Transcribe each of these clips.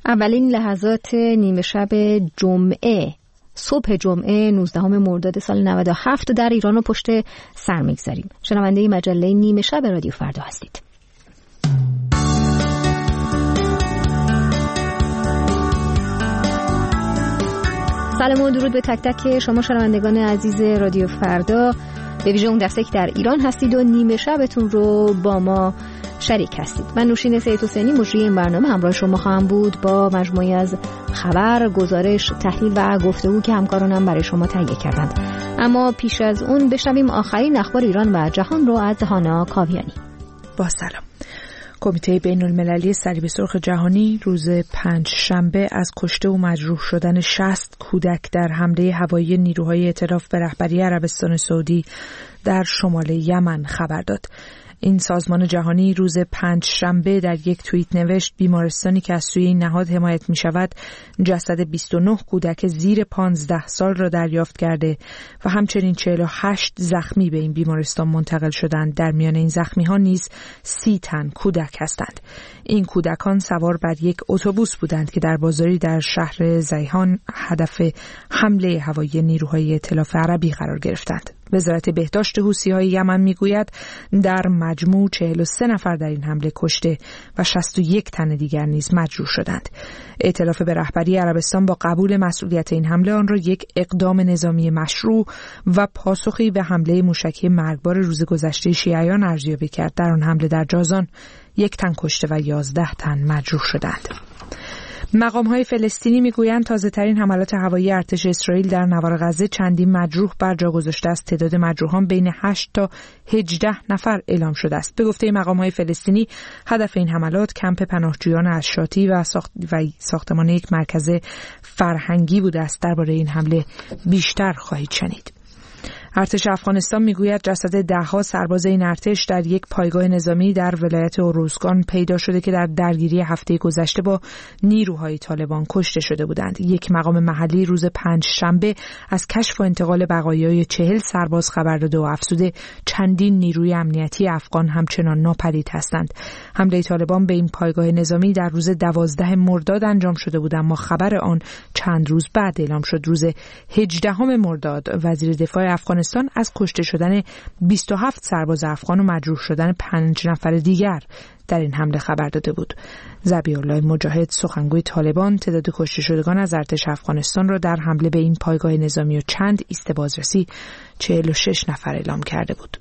اولین لحظات نیمه شب جمعه، صبح جمعه 19 مرداد سال 97 در ایران و پشت سر میگذاریم. شنونده مجله نیمه شب رادیو فردا هستید. سلام و درود به تک تک شما شنوندگان عزیز رادیو فردا، به ویژه اون دسته که در ایران هستید و نیمه شبتون رو با ما شریک هستید. من نوشین سید حسینی مجری این برنامه همراه شما خواهم بود با مجموعی از خبر، گزارش، تحلیل و گفتگو که همکارانم برای شما تهیه کردند. اما پیش از اون بشنویم آخرین اخبار ایران و جهان رو از هانا کاویانی. با سلام. کمیته بین‌المللی صلیب سرخ جهانی روز پنجشنبه از کشته و مجروح شدن 60 کودک در حمله هوایی نیروهای ائتلاف به رهبری عربستان سعودی در شمال یمن خبر داد. این سازمان جهانی روز پنجشنبه در یک توییت نوشت بیمارستانی که از سوی این نهاد حمایت می شود جسد 29 کودک زیر 15 سال را دریافت کرده و همچنین 48 زخمی به این بیمارستان منتقل شدند. در میان این زخمی ها نیز 30 تن کودک هستند. این کودکان سوار بر یک اتوبوس بودند که در بازاری در شهر زیهان هدف حمله هوایی نیروهای ائتلاف عربی قرار گرفتند. وزارت بهداشت حوثی‌های یمن میگوید در مجموع 43 نفر در این حمله کشته و 61 تن دیگر نیز مجروح شدند. ائتلاف به رهبری عربستان با قبول مسئولیت این حمله آن را یک اقدام نظامی مشروع و پاسخی به حمله موشکی مرگبار روز گذشته شیعیان ارزیابی کرد. در آن حمله در جازان 1 تن کشته و 11 تن مجروح شدند. مقام‌های فلسطینی میگویند تازه‌ترین حملات هوایی ارتش اسرائیل در نوار غزه چندین مجروح بر جا گذاشته است. تعداد مجروحان بین 8 تا 18 نفر اعلام شده است. به گفته مقام‌های فلسطینی هدف این حملات کمپ پناهجویان اششاتی و ساختمان یک مرکز فرهنگی بوده است. درباره این حمله بیشتر خواهید شنید. ارتش افغانستان میگوید جسد 10 سرباز این ارتش در یک پایگاه نظامی در ولایت اوروزگان پیدا شده که در درگیری هفته گذشته با نیروهای طالبان کشته شده بودند. یک مقام محلی روز پنجشنبه از کشف و انتقال بقایای 40 سرباز خبر داده و افزوده چندین نیروی امنیتی افغان همچنان ناپدید هستند. حمله طالبان به این پایگاه نظامی در روز 12 مرداد انجام شده بود، اما خبر آن چند روز بعد اعلام شد. روز 18 مرداد وزیر دفاع افغانستان از کشته شدن 27 سرباز افغان و مجروح شدن 5 نفر دیگر در این حمله خبر داده بود. ذبیح الله مجاهد سخنگوی طالبان تعداد کشته شدگان از ارتش افغانستان را در حمله به این پایگاه نظامی و چند ایست بازرسی 46 نفر اعلام کرده بود.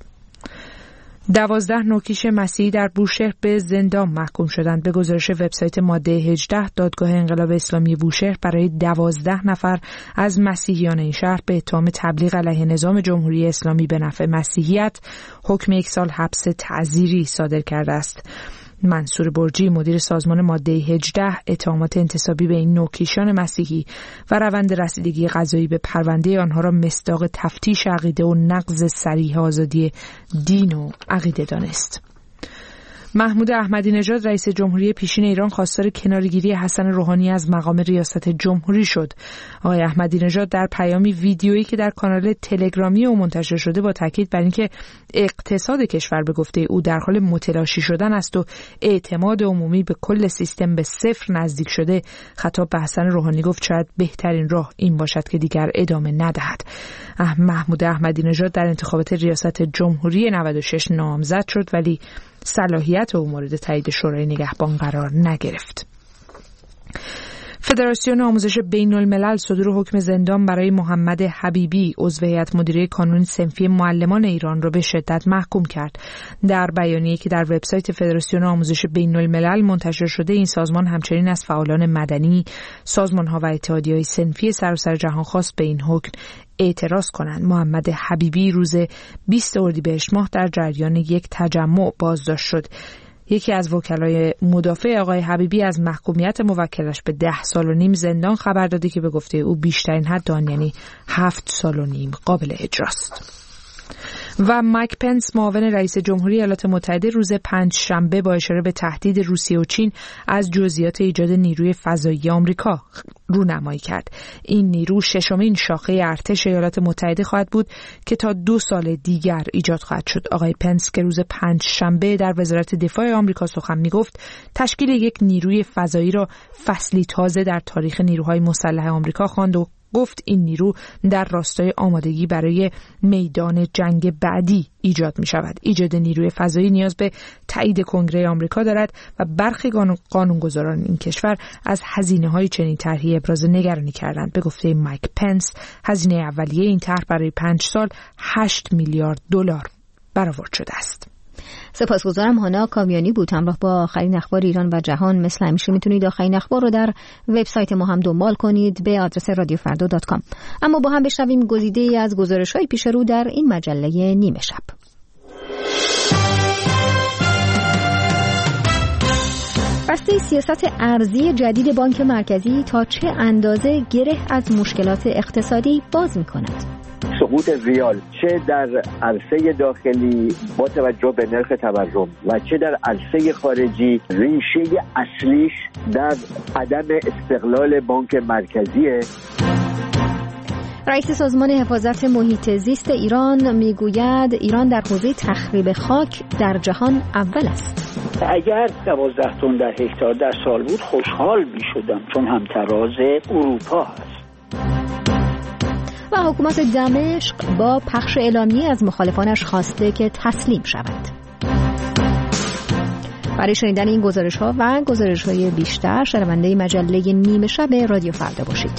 12 نوکیش مسیحی در بوشهر به زندان محکوم شدند. به گزارش وبسایت ماده 18 دادگاه انقلاب اسلامی بوشهر برای 12 نفر از مسیحیان این شهر به اتهام تبلیغ علیه نظام جمهوری اسلامی به نفع مسیحیت حکم 1 سال حبس تعزیری صادر کرده است. منصور برجی مدیر سازمان ماده 18 اتهامات انتسابی به این نوکیشان مسیحی و روند رسیدگی قضایی به پرونده آنها را مصداق تفتیش عقیده و نقض صریح آزادی دین و عقیده دانست. محمود احمدی نژاد رئیس جمهوری پیشین ایران خواستار کناره‌گیری حسن روحانی از مقام ریاست جمهوری شد. آقای احمدی نژاد در پیامی ویدیویی که در کانال تلگرامی او منتشر شده با تاکید بر اینکه اقتصاد کشور به گفته او در حال متلاشی شدن است و اعتماد عمومی به کل سیستم به صفر نزدیک شده، خطاب به حسن روحانی گفت شاید بهترین راه این باشد که دیگر ادامه ندهد. محمود احمدی نژاد در انتخابات ریاست جمهوری 96 نامزد شد ولی صلاحیت او مورد تایید شورای نگهبان قرار نگرفت. فدراسیون آموزش بین‌الملل صدور حکم زندان برای محمد حبیبی عضو هیئت مدیره کانون صنفی معلمان ایران را به شدت محکوم کرد. در بیانیه‌ای که در وبسایت فدراسیون آموزش بین‌الملل منتشر شده، این سازمان همچنین از فعالان مدنی، سازمان‌ها و اتحادیه‌های صنفی سراسر جهان خواست به این حکم اعتراض کنند. محمد حبیبی روز 20 اردیبهشت ماه در جریان یک تجمع بازداشت شد. یکی از وکلای مدافع آقای حبیبی از محکومیت موکلش به 10 سال و نیم زندان خبر داده که به گفته او بیشترین حد آن یعنی 7 سال و نیم قابل اجراست. و مایک پنس معاون رئیس جمهوری ایالات متحده روز پنجشنبه با اشاره به تهدید روسیه و چین از جزئیات ایجاد نیروی فضایی آمریکا رونمایی کرد. این نیرو ششمین شاخه ارتش ایالات متحده خواهد بود که تا 2 سال دیگر ایجاد خواهد شد. آقای پنس که روز پنجشنبه در وزارت دفاع آمریکا سخن میگفت، تشکیل یک نیروی فضایی را فصلی تازه در تاریخ نیروهای مسلح آمریکا خواند و گفت این نیرو در راستای آمادگی برای میدان جنگ بعدی ایجاد می شود. ایجاد نیروی فضایی نیاز به تایید کنگره آمریکا دارد و برخی قانونگذاران این کشور از هزینه‌های چنین طرحی ابراز نگرانی کردند. به گفته مایک پنس، هزینه اولیه این طرح برای 5 سال 8 میلیارد دلار برآورد شده است. سپاسگزارم. هانا کاویانی بود همراه با آخرین اخبار ایران و جهان. مثل همیشه میتونید آخرین اخبار رو در وبسایت ما هم دنبال کنید به آدرس radiofarda.com. اما با هم بشنویم گزیده‌ای از گزارش‌های پیش رو در این مجله نیمه شب. بسته سیاست ارزی جدید بانک مرکزی تا چه اندازه گره از مشکلات اقتصادی باز می‌کند؟ سقوط ریال چه در عرصه داخلی با توجه به نرخ تورم و چه در عرصه خارجی ریشه اصلیش در عدم استقلال بانک مرکزیه. رئیس سازمان حفاظت محیط زیست ایران میگوید ایران در حوزه تخریب خاک در جهان اول است. اگر 12 تن در هکتار در سال بود خوشحال میشدم، چون همتراز اروپا هست. و حکومت دمشق با پخش اعلامیه از مخالفانش خواسته که تسلیم شود. برای شنیدن این گزارش‌ها و گزارش‌های بیشتر شنونده مجله نیمه شب رادیو فردا باشید.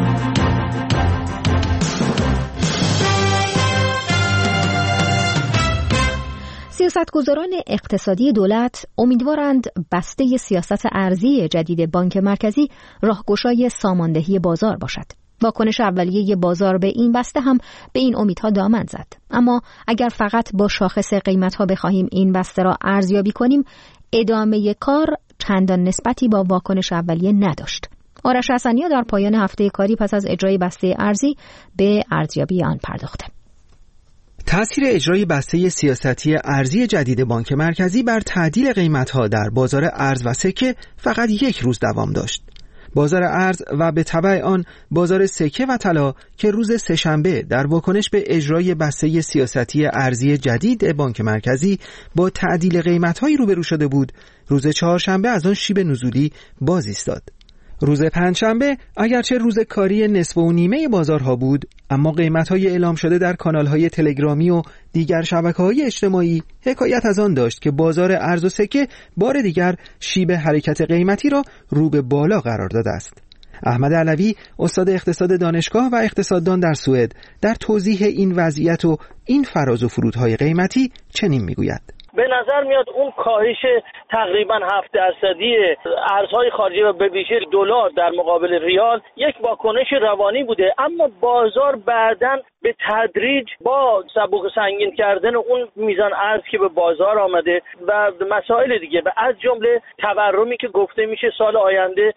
سیاستگزاران اقتصادی دولت امیدوارند بسته سیاست ارزی جدید بانک مرکزی راهگشای ساماندهی بازار باشد. واکنش اولیه بازار به این بسته هم به این امیدها دامن زد. اما اگر فقط با شاخص قیمت‌ها بخواهیم این بسته را ارزیابی کنیم، ادامه کار چندان نسبتی با واکنش اولیه نداشت. آرش حسنی‌ها در پایان هفته کاری پس از اجرای بسته ارزی به ارزیابی آن پرداخته. تأثیر اجرای بسته سیاستی ارزی جدید بانک مرکزی بر تعدیل قیمت‌ها در بازار ارز و سکه فقط 1 روز دوام داشت. بازار ارز و به تبع آن بازار سکه و طلا که روز سه‌شنبه در واکنش به اجرای بسته سیاستی ارزی جدید بانک مرکزی با تعدیل قیمت‌هایی روبرو شده بود، روز چهارشنبه از آن شیب نزولی باز ایستاد. روز پنجشنبه اگرچه روز کاری نصف و نیمه بازارها بود، اما قیمت‌های اعلام شده در کانال‌های تلگرامی و دیگر شبکه‌های اجتماعی حکایت از آن داشت که بازار ارز و سکه بار دیگر شیب حرکت قیمتی را رو به بالا قرار داده است. احمد علوی، استاد اقتصاد دانشگاه و اقتصاددان در سوئد، در توضیح این وضعیت و این فراز و فرودهای قیمتی چنین می‌گوید: به نظر میاد اون کاهش تقریبا 7% ارزهای خارجی و به ویژه دلار در مقابل ریال یک واکنش روانی بوده، اما بازار بعداً به تدریج با سبوق سنگین کردن اون میزان ارز که به بازار آمده و مسائل دیگه و از جمله تورمی که گفته میشه سال آینده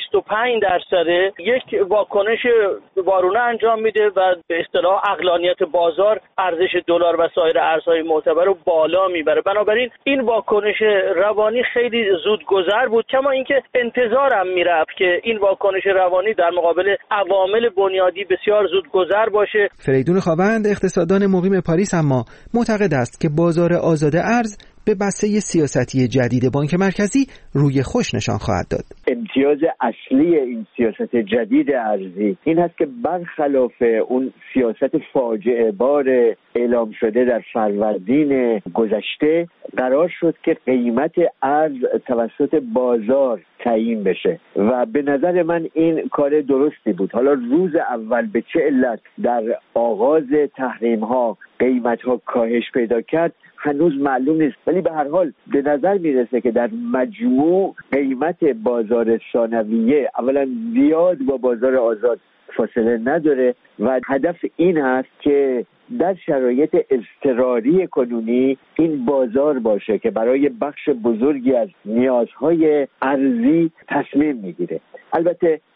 25% یک واکنش وارونه انجام میده و به اصطلاح عقلانیت بازار ارزش دلار و سایر ارزهای معتبر رو بالا میبره. بنابراین این واکنش روانی خیلی زودگذر بود، کما اینکه انتظارم میرفت که این واکنش روانی در مقابل عوامل بنیادی بسیار زودگذر باشه. فریدون خاوند، اقتصاددان مقیم پاریس، اما معتقد است که بازار آزاد ارز به بسته سیاستی جدید بانک مرکزی روی خوش نشان خواهد داد. امتیاز اصلی این سیاست جدید ارزی این هست که برخلاف اون سیاست فاجعه بار اعلام شده در فروردین گذشته، قرار شد که قیمت ارز توسط بازار تعیین بشه و به نظر من این کار درستی بود. حالا روز اول به چه علت در آغاز تحریم ها قیمت ها کاهش پیدا کرد هنوز معلوم نیست، ولی به هر حال به نظر میرسه که در مجموع قیمت بازار ثانویه اولا زیاد با بازار آزاد فاصله نداره و هدف این هست که در شرایط اضطراری کنونی این بازار باشه که برای بخش بزرگی از نیازهای ارزی تصمیم میگیره. البته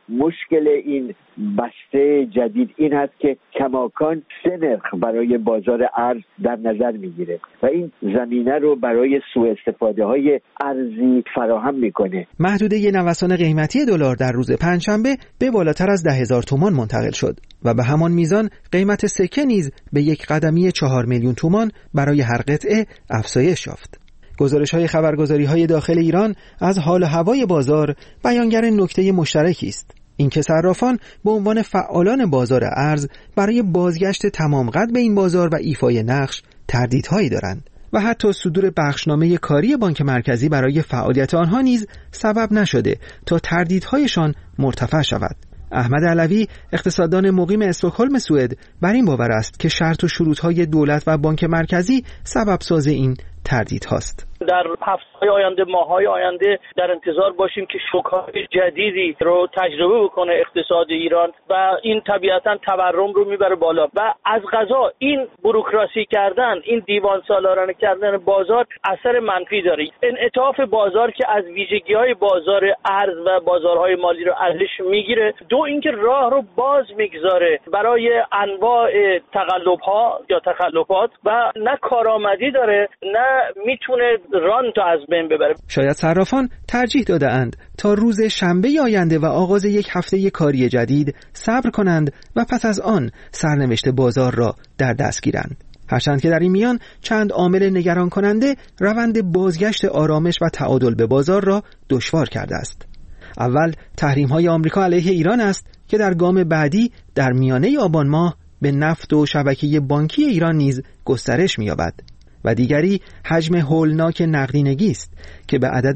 مشکل این بسته جدید این هست که کماکان 3 نرخ برای بازار ارز در نظر میگیره و این زمینه رو برای سوء استفاده های ارزی فراهم میکنه. محدوده نوسان قیمتی دلار در روز پنجشنبه به بالاتر از 10,000 تومان منتقل شد و به همان میزان قیمت سکه نیز به یک قدمی 4 میلیون تومان برای هر قطعه افزایش یافت. گزارش‌های خبرگزاری‌های داخل ایران از حال و هوای بازار بیانگر نکته مشترکی است، اینکه صرافان به عنوان فعالان بازار ارز برای بازگشت تمام قد به این بازار و ایفای نقش تردیدهایی دارند و حتی صدور بخشنامه کاری بانک مرکزی برای فعالیت آنها نیز سبب نشده تا تردیدهایشان مرتفع شود. احمد علوی، اقتصاددان مقیم استکهلم سوئد، بر این باور است که شرط و شروط‌های دولت و بانک مرکزی سبب ساز این تردید هاست. در هفته‌های آینده، ماه‌های آینده در انتظار باشیم که شوک‌های جدیدی رو تجربه بکنه اقتصاد ایران و این طبیعتاً تورم رو میبره بالا و از قضا این بوروکراسی کردن، این دیوان سالارانه کردن بازار اثر منفی داره. انعطاف بازار که از ویژگی‌های بازار ارز و بازارهای مالی رو ازش میگیره، دو اینکه راه رو باز میگذاره برای انواع تقلب‌ها یا تخلفات و نه کارآمدی داره نه میتونه ران تا از بین ببره. شاید صرافان ترجیح داده‌اند تا روز شنبه آینده و آغاز یک هفته کاری جدید صبر کنند و پس از آن سرنوشت بازار را در دست گیرند. هرچند که در این میان چند عامل نگران کننده روند بازگشت آرامش و تعادل به بازار را دشوار کرده است. اول تحریم‌های آمریکا علیه ایران است که در گام بعدی در میانه آبان ماه به نفت و شبکه بانکی ایران نیز گسترش می‌یابد و دیگری حجم هولناک نقدینگی است که به عدد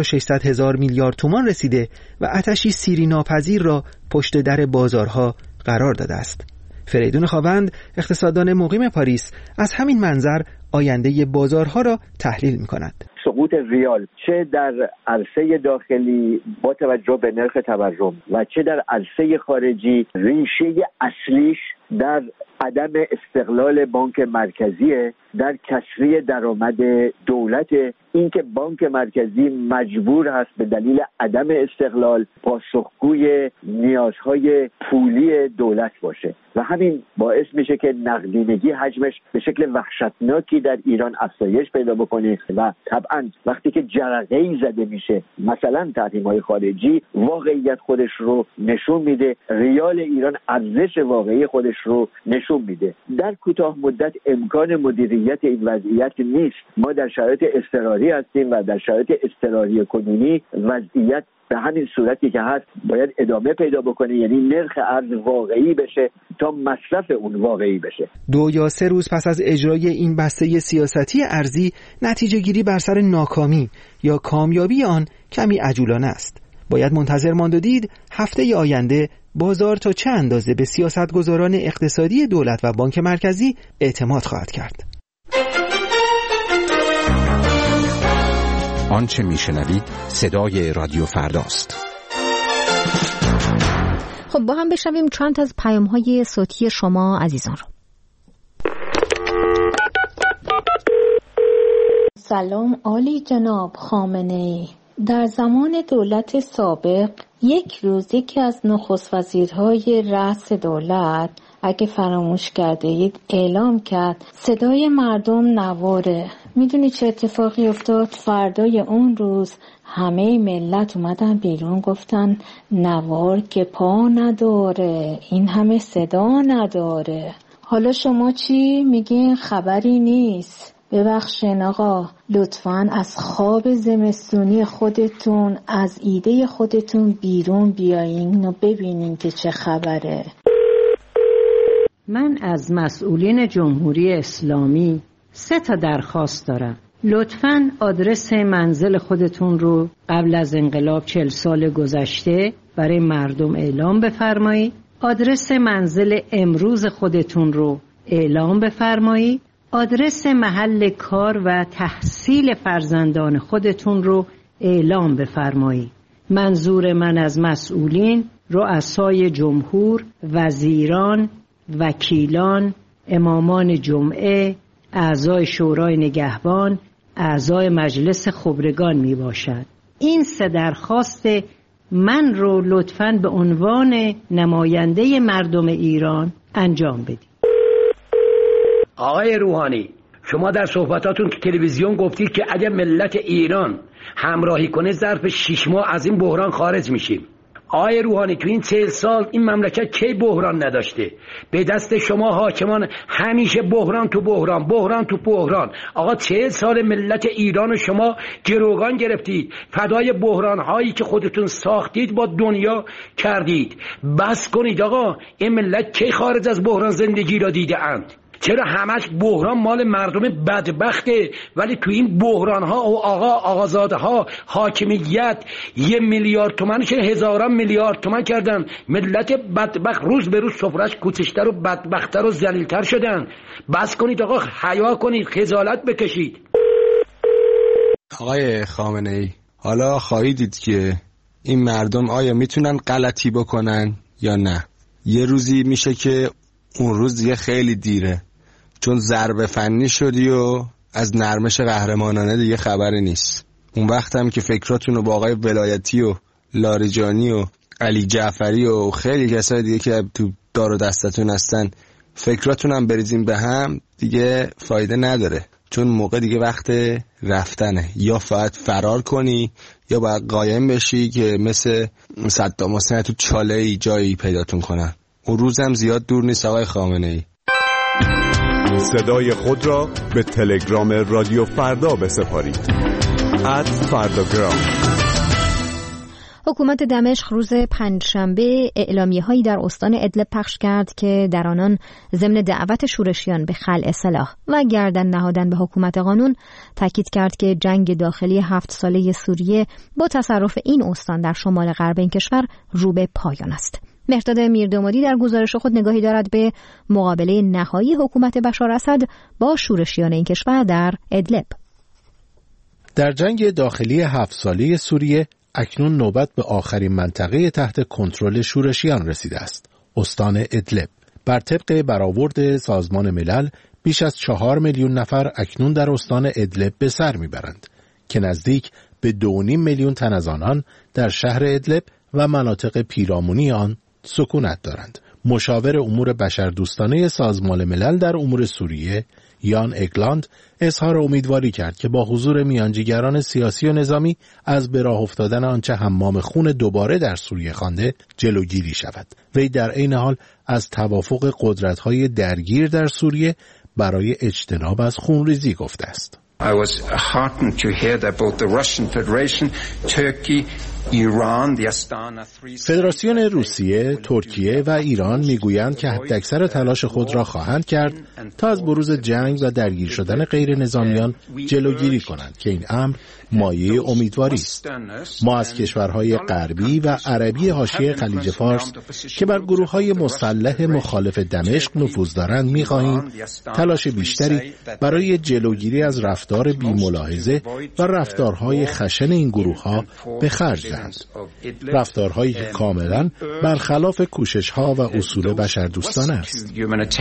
1600 میلیارد تومان رسیده و آتشی سیری ناپذیر را پشت در بازارها قرار داده است. فریدون خاوند، اقتصاددان مقیم پاریس، از همین منظر آینده بازارها را تحلیل می‌کند. سقوط ریال چه در عرصه داخلی با توجه به نرخ تورم و چه در عرصه خارجی ریشه اصلیش در عدم استقلال بانک مرکزی، در کسری درآمد دولت، اینکه بانک مرکزی مجبور هست به دلیل عدم استقلال پاسخگوی نیازهای پولی دولت باشه و همین باعث میشه که نقدینگی حجمش به شکل وحشتناکی در ایران افزایش پیدا بکنه و طبعا وقتی که جرقه‌ای زده میشه، مثلا تحریم‌های خارجی، واقعیت خودش رو نشون میده، ریال ایران ارزش واقعی خودش رو نشون میده. در کوتاه مدت امکان مدیریت این وضعیت نیست. ما در شرایط اضطراری هستیم و در شرایط اضطراری کنونی وضعیت به همین صورتی که هست باید ادامه پیدا بکنه، یعنی نرخ ارز واقعی بشه تا مصرف اون واقعی بشه. 2 یا 3 روز پس از اجرای این بسته سیاستی ارزی، نتیجه گیری بر سر ناکامی یا کامیابی آن کمی عجولانه است. باید منتظر ماند و دید هفته آینده بازار تا چه اندازه به سیاستگزاران اقتصادی دولت و بانک مرکزی اعتماد خواهد کرد. آنچه میشنوید صدای رادیو فرداست. خب با هم بشنویم چند از پیام‌های صوتی شما عزیزان رو. سلام عالی جناب خامنه‌ای. در زمان دولت سابق یک روز یکی از نخست وزیرهای رأس دولت، اگه فراموش کرده اید، اعلام کرد صدای مردم نواره. میدونی چه اتفاقی افتاد؟ فردای اون روز همه ملت اومدن بیرون گفتن نوار که پا نداره، این همه صدا نداره. حالا شما چی میگین؟ خبری نیست. ببخشین آقا، لطفاً از خواب زمستونی خودتون، از ایده خودتون بیرون بیاین و ببینین که چه خبره. من از مسئولین جمهوری اسلامی 3 درخواست دارم. لطفاً آدرس منزل خودتون رو قبل از انقلاب 40 سال گذشته برای مردم اعلام بفرمایید. آدرس منزل امروز خودتون رو اعلام بفرمایید. آدرس محل کار و تحصیل فرزندان خودتون رو اعلام بفرمایید. منظور من از مسئولین، رؤسای جمهور، وزیران، وکیلان، امامان جمعه، اعضای شورای نگهبان، اعضای مجلس خبرگان می باشد. این 3 درخواست من رو لطفاً به عنوان نماینده مردم ایران انجام بدید. آقای روحانی، شما در صحبتاتون تو تلویزیون گفتید که اگه ملت ایران همراهی کنه ظرف 6 ماه از این بحران خارج میشیم. آقای روحانی، تو این 40 سال این مملکت کی بحران نداشته؟ به دست شما حاکمان همیشه بحران تو بحران، بحران تو بحران. آقا 40 سال ملت ایران شما گروگان گرفتید، فدای بحران هایی که خودتون ساختید با دنیا کردید. بس کنید آقا، این ملت کی خارج از بحران زندگی را دیده اند؟ چرا همش بحران مال مردم بدبخته؟ ولی تو این بحران ها و آقازاده ها حاکمیت 1 میلیارد تومنش هزاران میلیارد تومن کردن. ملت بدبخت روز به روز سفرش کوچشتر و بدبختتر و ذلیل‌تر شدن. بس کنید آقا، حیا کنید، خجالت بکشید. آقای خامنه‌ای، حالا خواهید دید که این مردم آیا میتونن غلطی بکنن یا نه. یه روزی میشه که اون روز دیگه خیلی دیره، چون ضربه فنی شدی و از نرمش قهرمانانه دیگه خبری نیست. اون وقت هم که فکراتون رو با آقای ولایتی و لاریجانی و علی جعفری و خیلی کسای دیگه که تو دار و دستتون هستن فکراتون هم بریزیم به هم، دیگه فایده نداره، چون موقع دیگه وقت رفتنه. یا باید فرار کنی یا باید قایم بشی که مثل صدام حسین تو چاله‌ای جایی پیداتون کنن. اون روزم زیاد دور نیست آقای خامنه‌ای. صدای خود را به تلگرام رادیو فردا بسپارید. @فرداگرام. حکومت دمشق روز پنجشنبه اعلامیه‌هایی در استان ادلب پخش کرد که در آنان ضمن دعوت شورشیان به خلع سلاح و گردن نهادن به حکومت قانون تاکید کرد که جنگ داخلی 7 ساله سوریه با تصرف این استان در شمال غرب این کشور رو به پایان است. مهرداد میردامادی در گزارش خود نگاهی دارد به مقابله نهایی حکومت بشار اسد با شورشیان این کشور در ادلب. در جنگ داخلی 7 ساله سوریه اکنون نوبت به آخرین منطقه تحت کنترل شورشیان رسیده است، استان ادلب. بر طبق برآورد سازمان ملل بیش از 4 میلیون نفر اکنون در استان ادلب به سر میبرند که نزدیک به 2.5 میلیون تن از آنان در شهر ادلب و مناطق پیرامونی آن سکونت دارند. مشاور امور بشردوستانه سازمان ملل در امور سوریه یان اگلاند اظهار امیدواری کرد که با حضور میانجیگران سیاسی و نظامی از به راه افتادن آنچه حمام خون دوباره در سوریه خوانده جلوگیری شود. وی در عین حال از توافق قدرت‌های درگیر در سوریه برای اجتناب از خونریزی گفته است. I was heartened to hear that both the Russian Federation, Turkey, Iran, the Astana 3 فدراسیون روسیه، ترکیه و ایران میگویند که حداکثر تلاش خود را خواهند کرد تا از بروز جنگ و درگیر شدن غیر نظامیان جلوگیری کنند که این امر مایه امیدواری است. ما از کشورهای غربی و عربی حاشیه خلیج فارس که بر گروه‌های مسلح مخالف دمشق نفوذ دارند می‌خواهیم تلاش بیشتری برای جلوگیری از رفتار بی‌ملاحظه و رفتارهای خشن این گروه‌ها به خرج دهند. رفتارهایی که کاملاً برخلاف کوشش‌ها و اصول بشردوستانه است.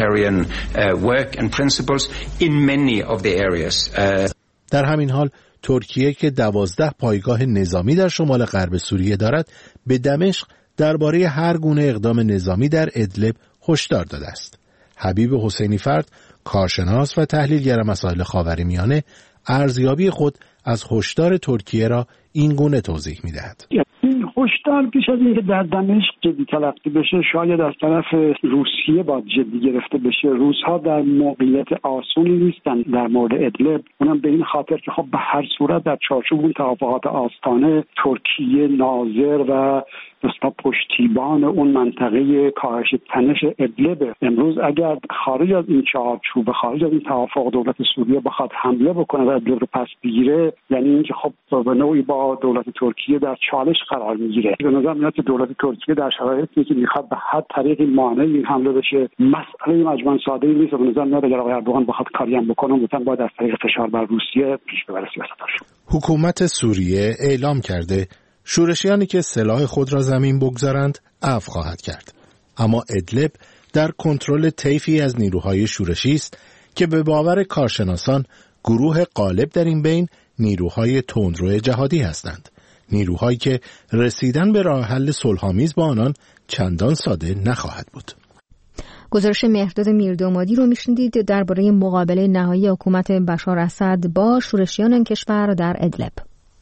در همین حال ترکیه که 12 پایگاه نظامی در شمال غرب سوریه دارد به دمشق درباره هر گونه اقدام نظامی در ادلب هشدار داده است. حبیب حسینی فرد، کارشناس و تحلیلگر مسائل خاورمیانه، ارزیابی خود از هشدار ترکیه را این گونه توضیح می‌دهد. این هشدار پیش از اینکه در دمشق جدی تلقی بشه شاید از طرف روسیه باید جدی گرفته بشه. روس‌ها در موقعیت آسونی نیستن در مورد ادلب، اونم به این خاطر که خب به هر صورت در چارچوب اون توافقات آستانه ترکیه ناظر و دستا پشتیبان اون منطقه کاهش تنش ادلب. امروز اگر خارج از این چارچوب، خارج از این توافق دولت سوریه بخواد حمله بکنه و ادلب رو پس بگیره، یعنی اینکه خب به نوعی با دولت ترکیه در چالش قرار میگیره. به نظر میاد که دولت ترکیه در شرایطی که میخواد به هر طریقی مانع این حمله بشه، مسئله مجموعاً ساده‌ای نیست. به نظر میاد اگر آقای اردوغان بخواد کاری هم بکنه مثلا باید از طریق فشار بر روسیه پیش ببره سیاستش. حکومت سوریه اعلام کرده شورشیانی که سلاح خود را زمین بگذارند عفو خواهد کرد. اما ادلب در کنترل طیفی از نیروهای شورشی است که به باور کارشناسان گروه غالب در این بین نیروهای تندرو جهادی هستند. نیروهایی که رسیدن به راه حل صلح‌آمیز با آنان چندان ساده نخواهد بود. گزارش مهرداد میردامادی رو میشنیدید درباره مقابله نهایی حکومت بشار اسد با شورشیان کشور در ادلب.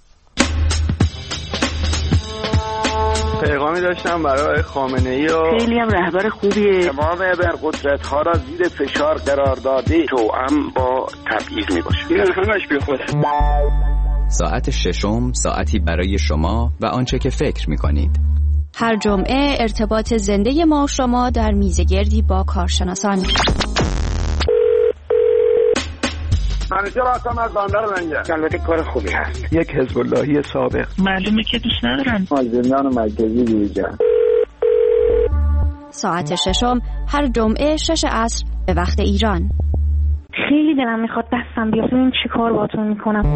پیغامی داشتم برای خامنه‌ای و خیلی هم رهبر خوبیه. تمام ابرقدرت‌ها را زیر فشار قرار داده توأم با تبعیض میباشه. این همش بیخوده. ساعت ششم ساعتی برای شما و آنچه که فکر می‌کنید. هر جمعه ارتباط زنده ما و شما در میزگردی با کارشناسان. منیجر هستم از بندر لنگر. البته کار خوبی هست. یک حزب اللهی سابق. معلومه که دوست ندارن. زندان مرکزی دیجا. ساعت ششم هر جمعه 6 عصر به وقت ایران. خیلی دلم میخواد دستم بیفته این چی کار باتون میکنم.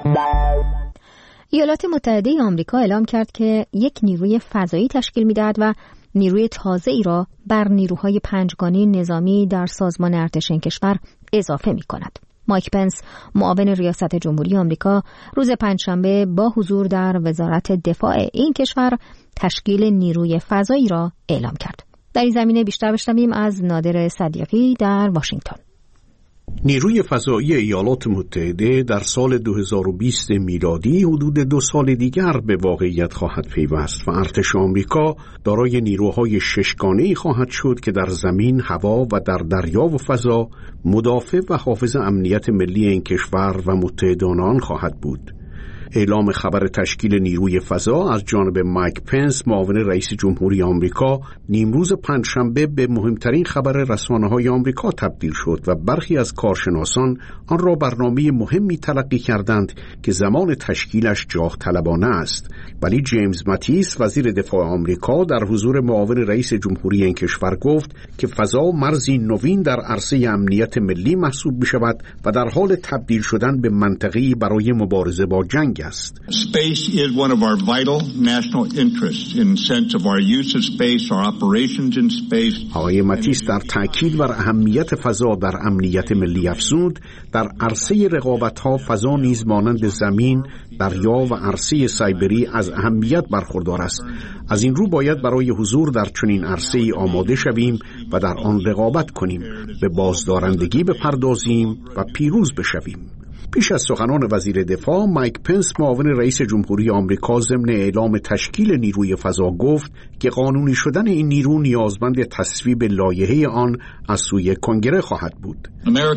ایالات متحده آمریکا اعلام کرد که یک نیروی فضایی تشکیل می‌دهد و نیروی تازه‌ای را بر نیروهای پنجگانه نظامی در سازمان ارتش این کشور اضافه می‌کند. مایک پنس، معاون ریاست جمهوری آمریکا، روز پنجشنبه با حضور در وزارت دفاع این کشور تشکیل نیروی فضایی را اعلام کرد. در این زمینه بیشتر بشنویم از نادر صدیقی در واشنگتن. نیروی فضایی ایالات متحده در سال 2020 میلادی حدود 2 سال دیگر به واقعیت خواهد پیوست و ارتش آمریکا دارای نیروهای 6 گانه‌ای خواهد شد که در زمین، هوا و در دریا و فضا مدافع و حافظ امنیت ملی این کشور و متحدان آن خواهد بود. اعلام خبر تشکیل نیروی فضا از جانب مایک پنس، معاون رئیس جمهوری آمریکا، نیمروز پنجشنبه به مهمترین خبر رسانه‌های آمریکا تبدیل شد و برخی از کارشناسان آن را برنامه مهمی تلقی کردند که زمان تشکیلش جاه طلبانه است. ولی جیمز ماتیس، وزیر دفاع آمریکا، در حضور معاون رئیس جمهوری این کشور گفت که فضا مرزی نوین در عرصه امنیت ملی محسوب می‌شود و در حال تبدیل شدن به منطقه‌ای برای مبارزه با جنگ است. Space is one of our vital national interests in the sense of our use of space, our operations in space. آقای ماتیس در تأکید بر اهمیت فضا در امنیت ملی افزود، در عرصه رقابت‌ها فضا نیز مانند زمین، دریا و عرصه سایبری از اهمیت برخوردار است. از این رو باید برای حضور در چنین عرصه‌ای آماده شویم و در آن رقابت کنیم، به بازدارندگی بپردازیم و پیروز بشویم. پیش از سخنان وزیر دفاع، مایک پنس، معاون رئیس جمهوری آمریکا، ضمن اعلام تشکیل نیروی فضا گفت که قانونی شدن این نیرو نیازمند تصویب لایحه آن از سوی کنگره خواهد بود.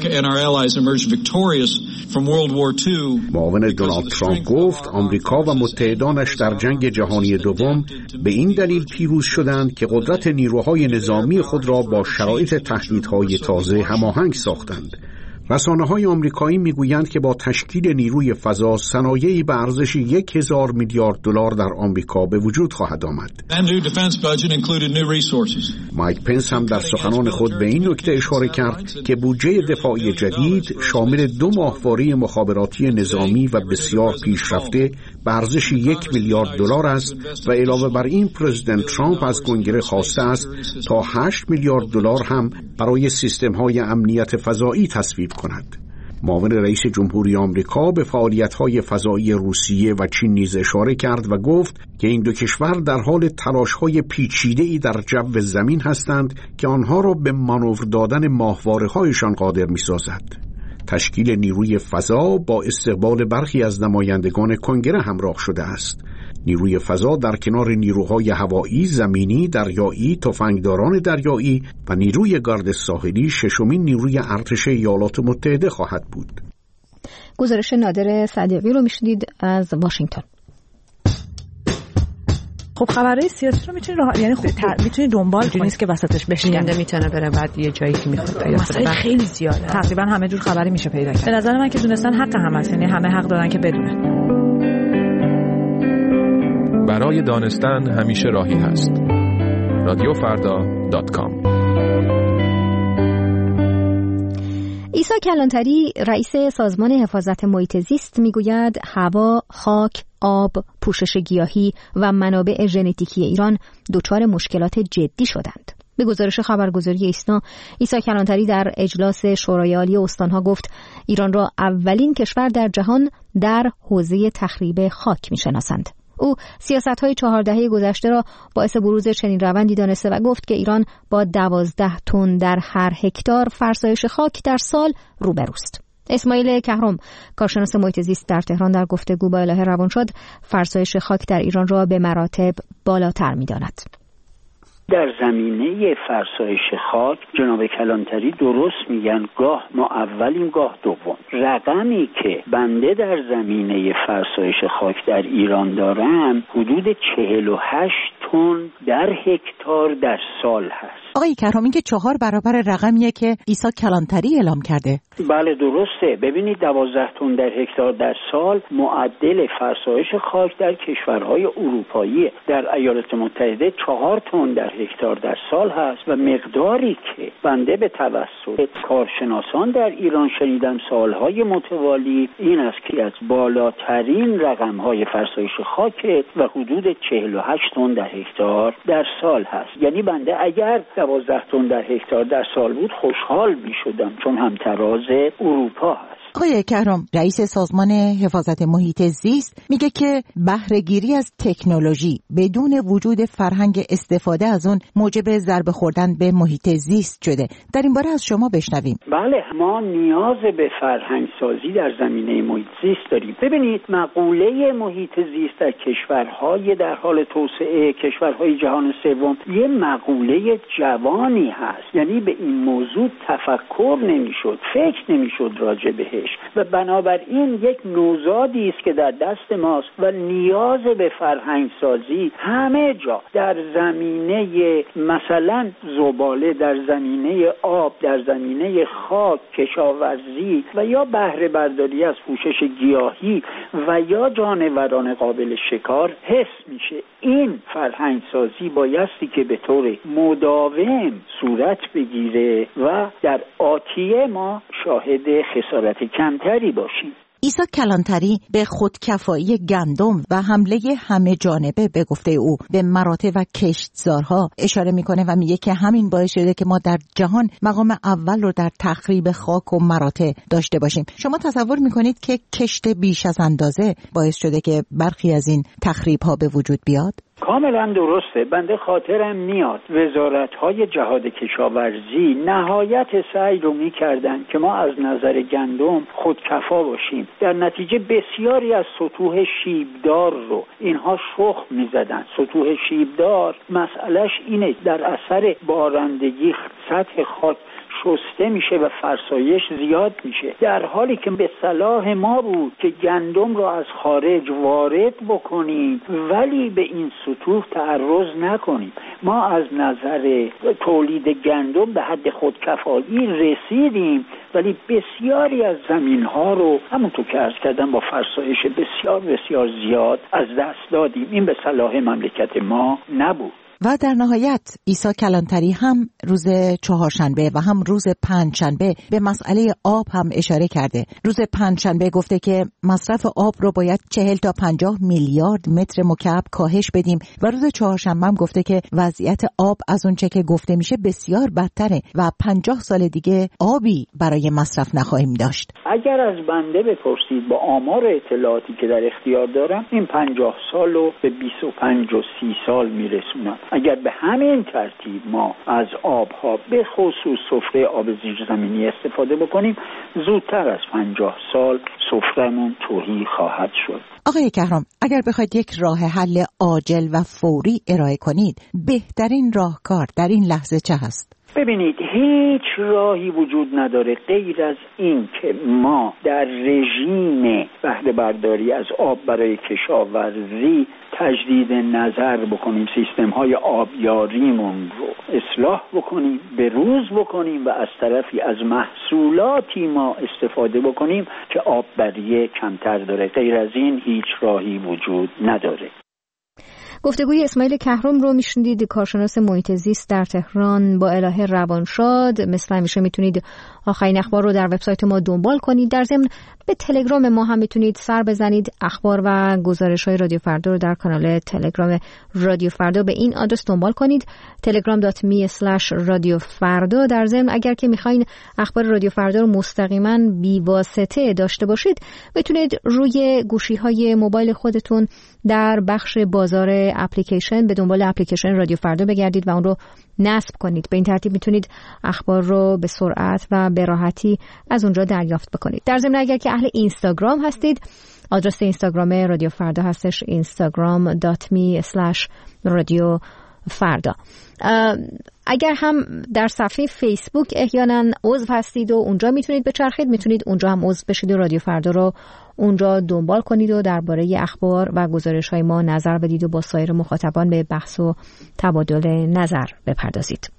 معاون دونالد ترامپ گفت آمریکا و متحدانش در جنگ جهانی دوم به این دلیل پیروز شدند که قدرت نیروهای نظامی خود را با شرایط تهدیدهای تازه هماهنگ ساختند. رسانه‌های آمریکایی میگویند که با تشکیل نیروی فضا صنایعی به ارزش 1000 میلیارد دلار در آمریکا به وجود خواهد آمد. مایک پنس هم در سخنان خود به این نکته اشاره کرد که بودجه دفاعی جدید شامل 2 ماهواره مخابراتی نظامی و بسیار پیشرفته به ارزش 1 میلیارد دلار است و علاوه بر این پرزیدنت ترامپ از کنگره خواسته است تا 8 میلیارد دلار هم برای سیستم‌های امنیت فضایی تصویب کند. معاون رئیس جمهوری آمریکا به فعالیت‌های فضایی روسیه و چین نیز اشاره کرد و گفت که این دو کشور در حال تلاش‌های پیچیده‌ای در جو زمین هستند که آنها را به مانور دادن ماهواره‌هایشان قادر می‌سازد. تشکیل نیروی فضا با استقبال برخی از نمایندگان کنگره همراه شده است. نیروی فضا در کنار نیروهای هوایی، زمینی، دریایی، تفنگداران دریایی و نیروی گارد ساحلی 6مین نیروی ارتش ایالات متحده خواهد بود. گزارش نادر صدیقی رو میشنید از واشنگتن. خب خبرهای سیاسی رو میتونی دنبال کنی، نیست که وسطش بشکنده، میتونه بره بعد یه جایی که میخواد. مسائل خیلی زیاده، تقریبا همه جور خبری میشه پیدا کرد. به نظر من که دونستن حق همه است، یعنی همه حق دارن که بدونن. برای دانستن همیشه راهی هست. radiofarda.com. عیسی کلانتری، رئیس سازمان حفاظت محیط زیست، میگوید هوا، خاک، آب، پوشش گیاهی و منابع ژنتیکی ایران دچار مشکلات جدی شدند. به گزارش خبرگزاری ایسنا، عیسی کلانتری در اجلاس شورای عالی استانها گفت ایران را اولین کشور در جهان در حوزه تخریب خاک میشناسند. او سیاست‌های 4 دهه گذشته را باعث بروز چنین روندی دانسته و گفت که ایران با 12 تن در هر هکتار فرسایش خاک در سال روبروست. اسماعیل کهرم، کارشناس محیط زیست در تهران، در گفتگو با الهه روانشاد فرسایش خاک در ایران را به مراتب بالاتر می‌داند. در زمینه فرسایش خاک جناب کلانتری درست میگن، گاه ما اولیم گاه دوم. رقمی که بنده در زمینه فرسایش خاک در ایران دارم حدود 48 تن در هکتار در سال هست. آقای کهرم، این که 4 برابر رقمیه که عیسی کلانتری اعلام کرده. بله درسته. ببینید 12 تن در هکتار در سال معدل فرسایش خاک در کشورهای اروپایی. در ایالات متحده 4 تن در هکتار در سال هست و مقداری که بنده به توسط کارشناسان در ایران شنیدم سالهای متوالی این است که از بالاترین رقم‌های فرسایش خاک و حدود 48 تن در هکتار در سال هست. یعنی بنده اگر 12 تن در هکتار در سال بود خوشحال می شدم، چون همتراز اروپا هست. آقای کهرم، رئیس سازمان حفاظت محیط زیست میگه که بهره گیری از تکنولوژی بدون وجود فرهنگ استفاده از اون موجب ضربه خوردن به محیط زیست شده. در این باره از شما بشنویم. بله، ما نیاز به فرهنگ سازی در زمینه محیط زیست داریم. ببینید، مقوله محیط زیست در کشورهای در حال توسعه، کشورهای جهان سوم، یه مقوله جوانی هست. یعنی به این موضوع تفکر نمیشد، فکر نمیشد راجع بهش و بنابراین یک نوزادی است که در دست ماست و نیاز به فرهنگ سازی همه جا، در زمینه مثلا زباله، در زمینه آب، در زمینه خاک، کشاورزی و یا بهره برداری از پوشش گیاهی و یا جانوران قابل شکار حس میشه. این فرهنگ سازی بایستی که به طور مداوم صورت بگیره و در آتیه ما شاهد خسارت کمتری باشیم. عیسی کلانتری به خودکفایی گندم و حمله همه جانبه به گفته او به مراتع و کشتزارها اشاره میکنه و میگه که همین باعث شده که ما در جهان مقام اول رو در تخریب خاک و مراتع داشته باشیم. شما تصور میکنید که کشت بیش از اندازه باعث شده که برخی از این تخریب ها به وجود بیاد؟ کاملا درسته. بنده خاطرم میاد وزارت‌های جهاد کشاورزی نهایت سعی رو می‌کردن که ما از نظر گندم خودکفا باشیم. در نتیجه بسیاری از سطوح شیبدار رو اینها شخم می‌زدن. سطوح شیبدار مسئلهش اینه در اثر بارندگی سطح خاک شسته میشه و فرسایش زیاد میشه، در حالی که به صلاح ما بود که گندم رو از خارج وارد بکنیم ولی به این سطوح تعرض نکنیم. ما از نظر تولید گندم به حد خودکفایی رسیدیم ولی بسیاری از زمین‌ها رو همونطور که عرض کردم با فرسایش بسیار بسیار زیاد از دست دادیم. این به صلاح مملکت ما نبود. و در نهایت عیسی کلانتری هم روز چهارشنبه و هم روز پنجشنبه به مسئله آب هم اشاره کرده. روز پنجشنبه گفته که مصرف آب رو باید 40 تا 50 میلیارد متر مکعب کاهش بدیم و روز چهارشنبه هم گفته که وضعیت آب از اونچه که گفته میشه بسیار بدتره و 50 سال دیگه آبی برای مصرف نخواهیم داشت. اگر از بنده بپرسید با آمار اطلاعاتی که در اختیار دارم این 50 سال رو به 25 و 30 سال میرسونم. اگر به همین ترتیب ما از آبها به خصوص سفره آب زیرزمینی استفاده بکنیم زودتر از 50 سال سفره‌مون تهی خواهد شد. آقای کهرم، اگر بخواید یک راه حل عاجل و فوری ارائه کنید بهترین راهکار در این لحظه چه هست؟ ببینید، هیچ راهی وجود نداره غیر از این که ما در رژیم بهره برداری از آب برای کشاورزی تجدید نظر بکنیم، سیستم‌های آبیاریمون رو اصلاح بکنیم، به روز بکنیم و از طرفی از محصولاتی ما استفاده بکنیم که آببری کمتر داره. غیر از این هیچ راهی وجود نداره. گفتگوی اسماعیل کهرم رو میشنیدید، کارشناس محیط زیست در تهران با الهه روانشاد. مثل همیشه میتونید آخرین اخبار رو در وبسایت ما دنبال کنید. در ضمن به تلگرام ما هم میتونید سر بزنید. اخبار و گزارش‌های رادیو فردا رو در کانال تلگرام رادیو فردا به این آدرس دنبال کنید، telegram.me/radioffarda. در ضمن اگر که میخواین اخبار رادیو فردا رو مستقیما بی واسطه داشته باشید، میتونید روی گوشی‌های موبایل خودتون در بخش بازار اپلیکیشن به دنبال اپلیکیشن رادیو فردا بگردید و اون رو نصب کنید. به این ترتیب میتونید اخبار رو به سرعت و به راحتی از اونجا دریافت بکنید. در ضمن اگر که اهل اینستاگرام هستید، آدرس اینستاگرام رادیو فردا هستش instagram.me/radioffarda. اگر هم در صفحه فیسبوک احیانا عضو هستید و اونجا میتونید بچرخید، میتونید اونجا هم عضو بشید و رادیو فردا رو اونجا دنبال کنید و درباره اخبار و گزارش‌های ما نظر بدید و با سایر مخاطبان به بحث و تبادل نظر بپردازید.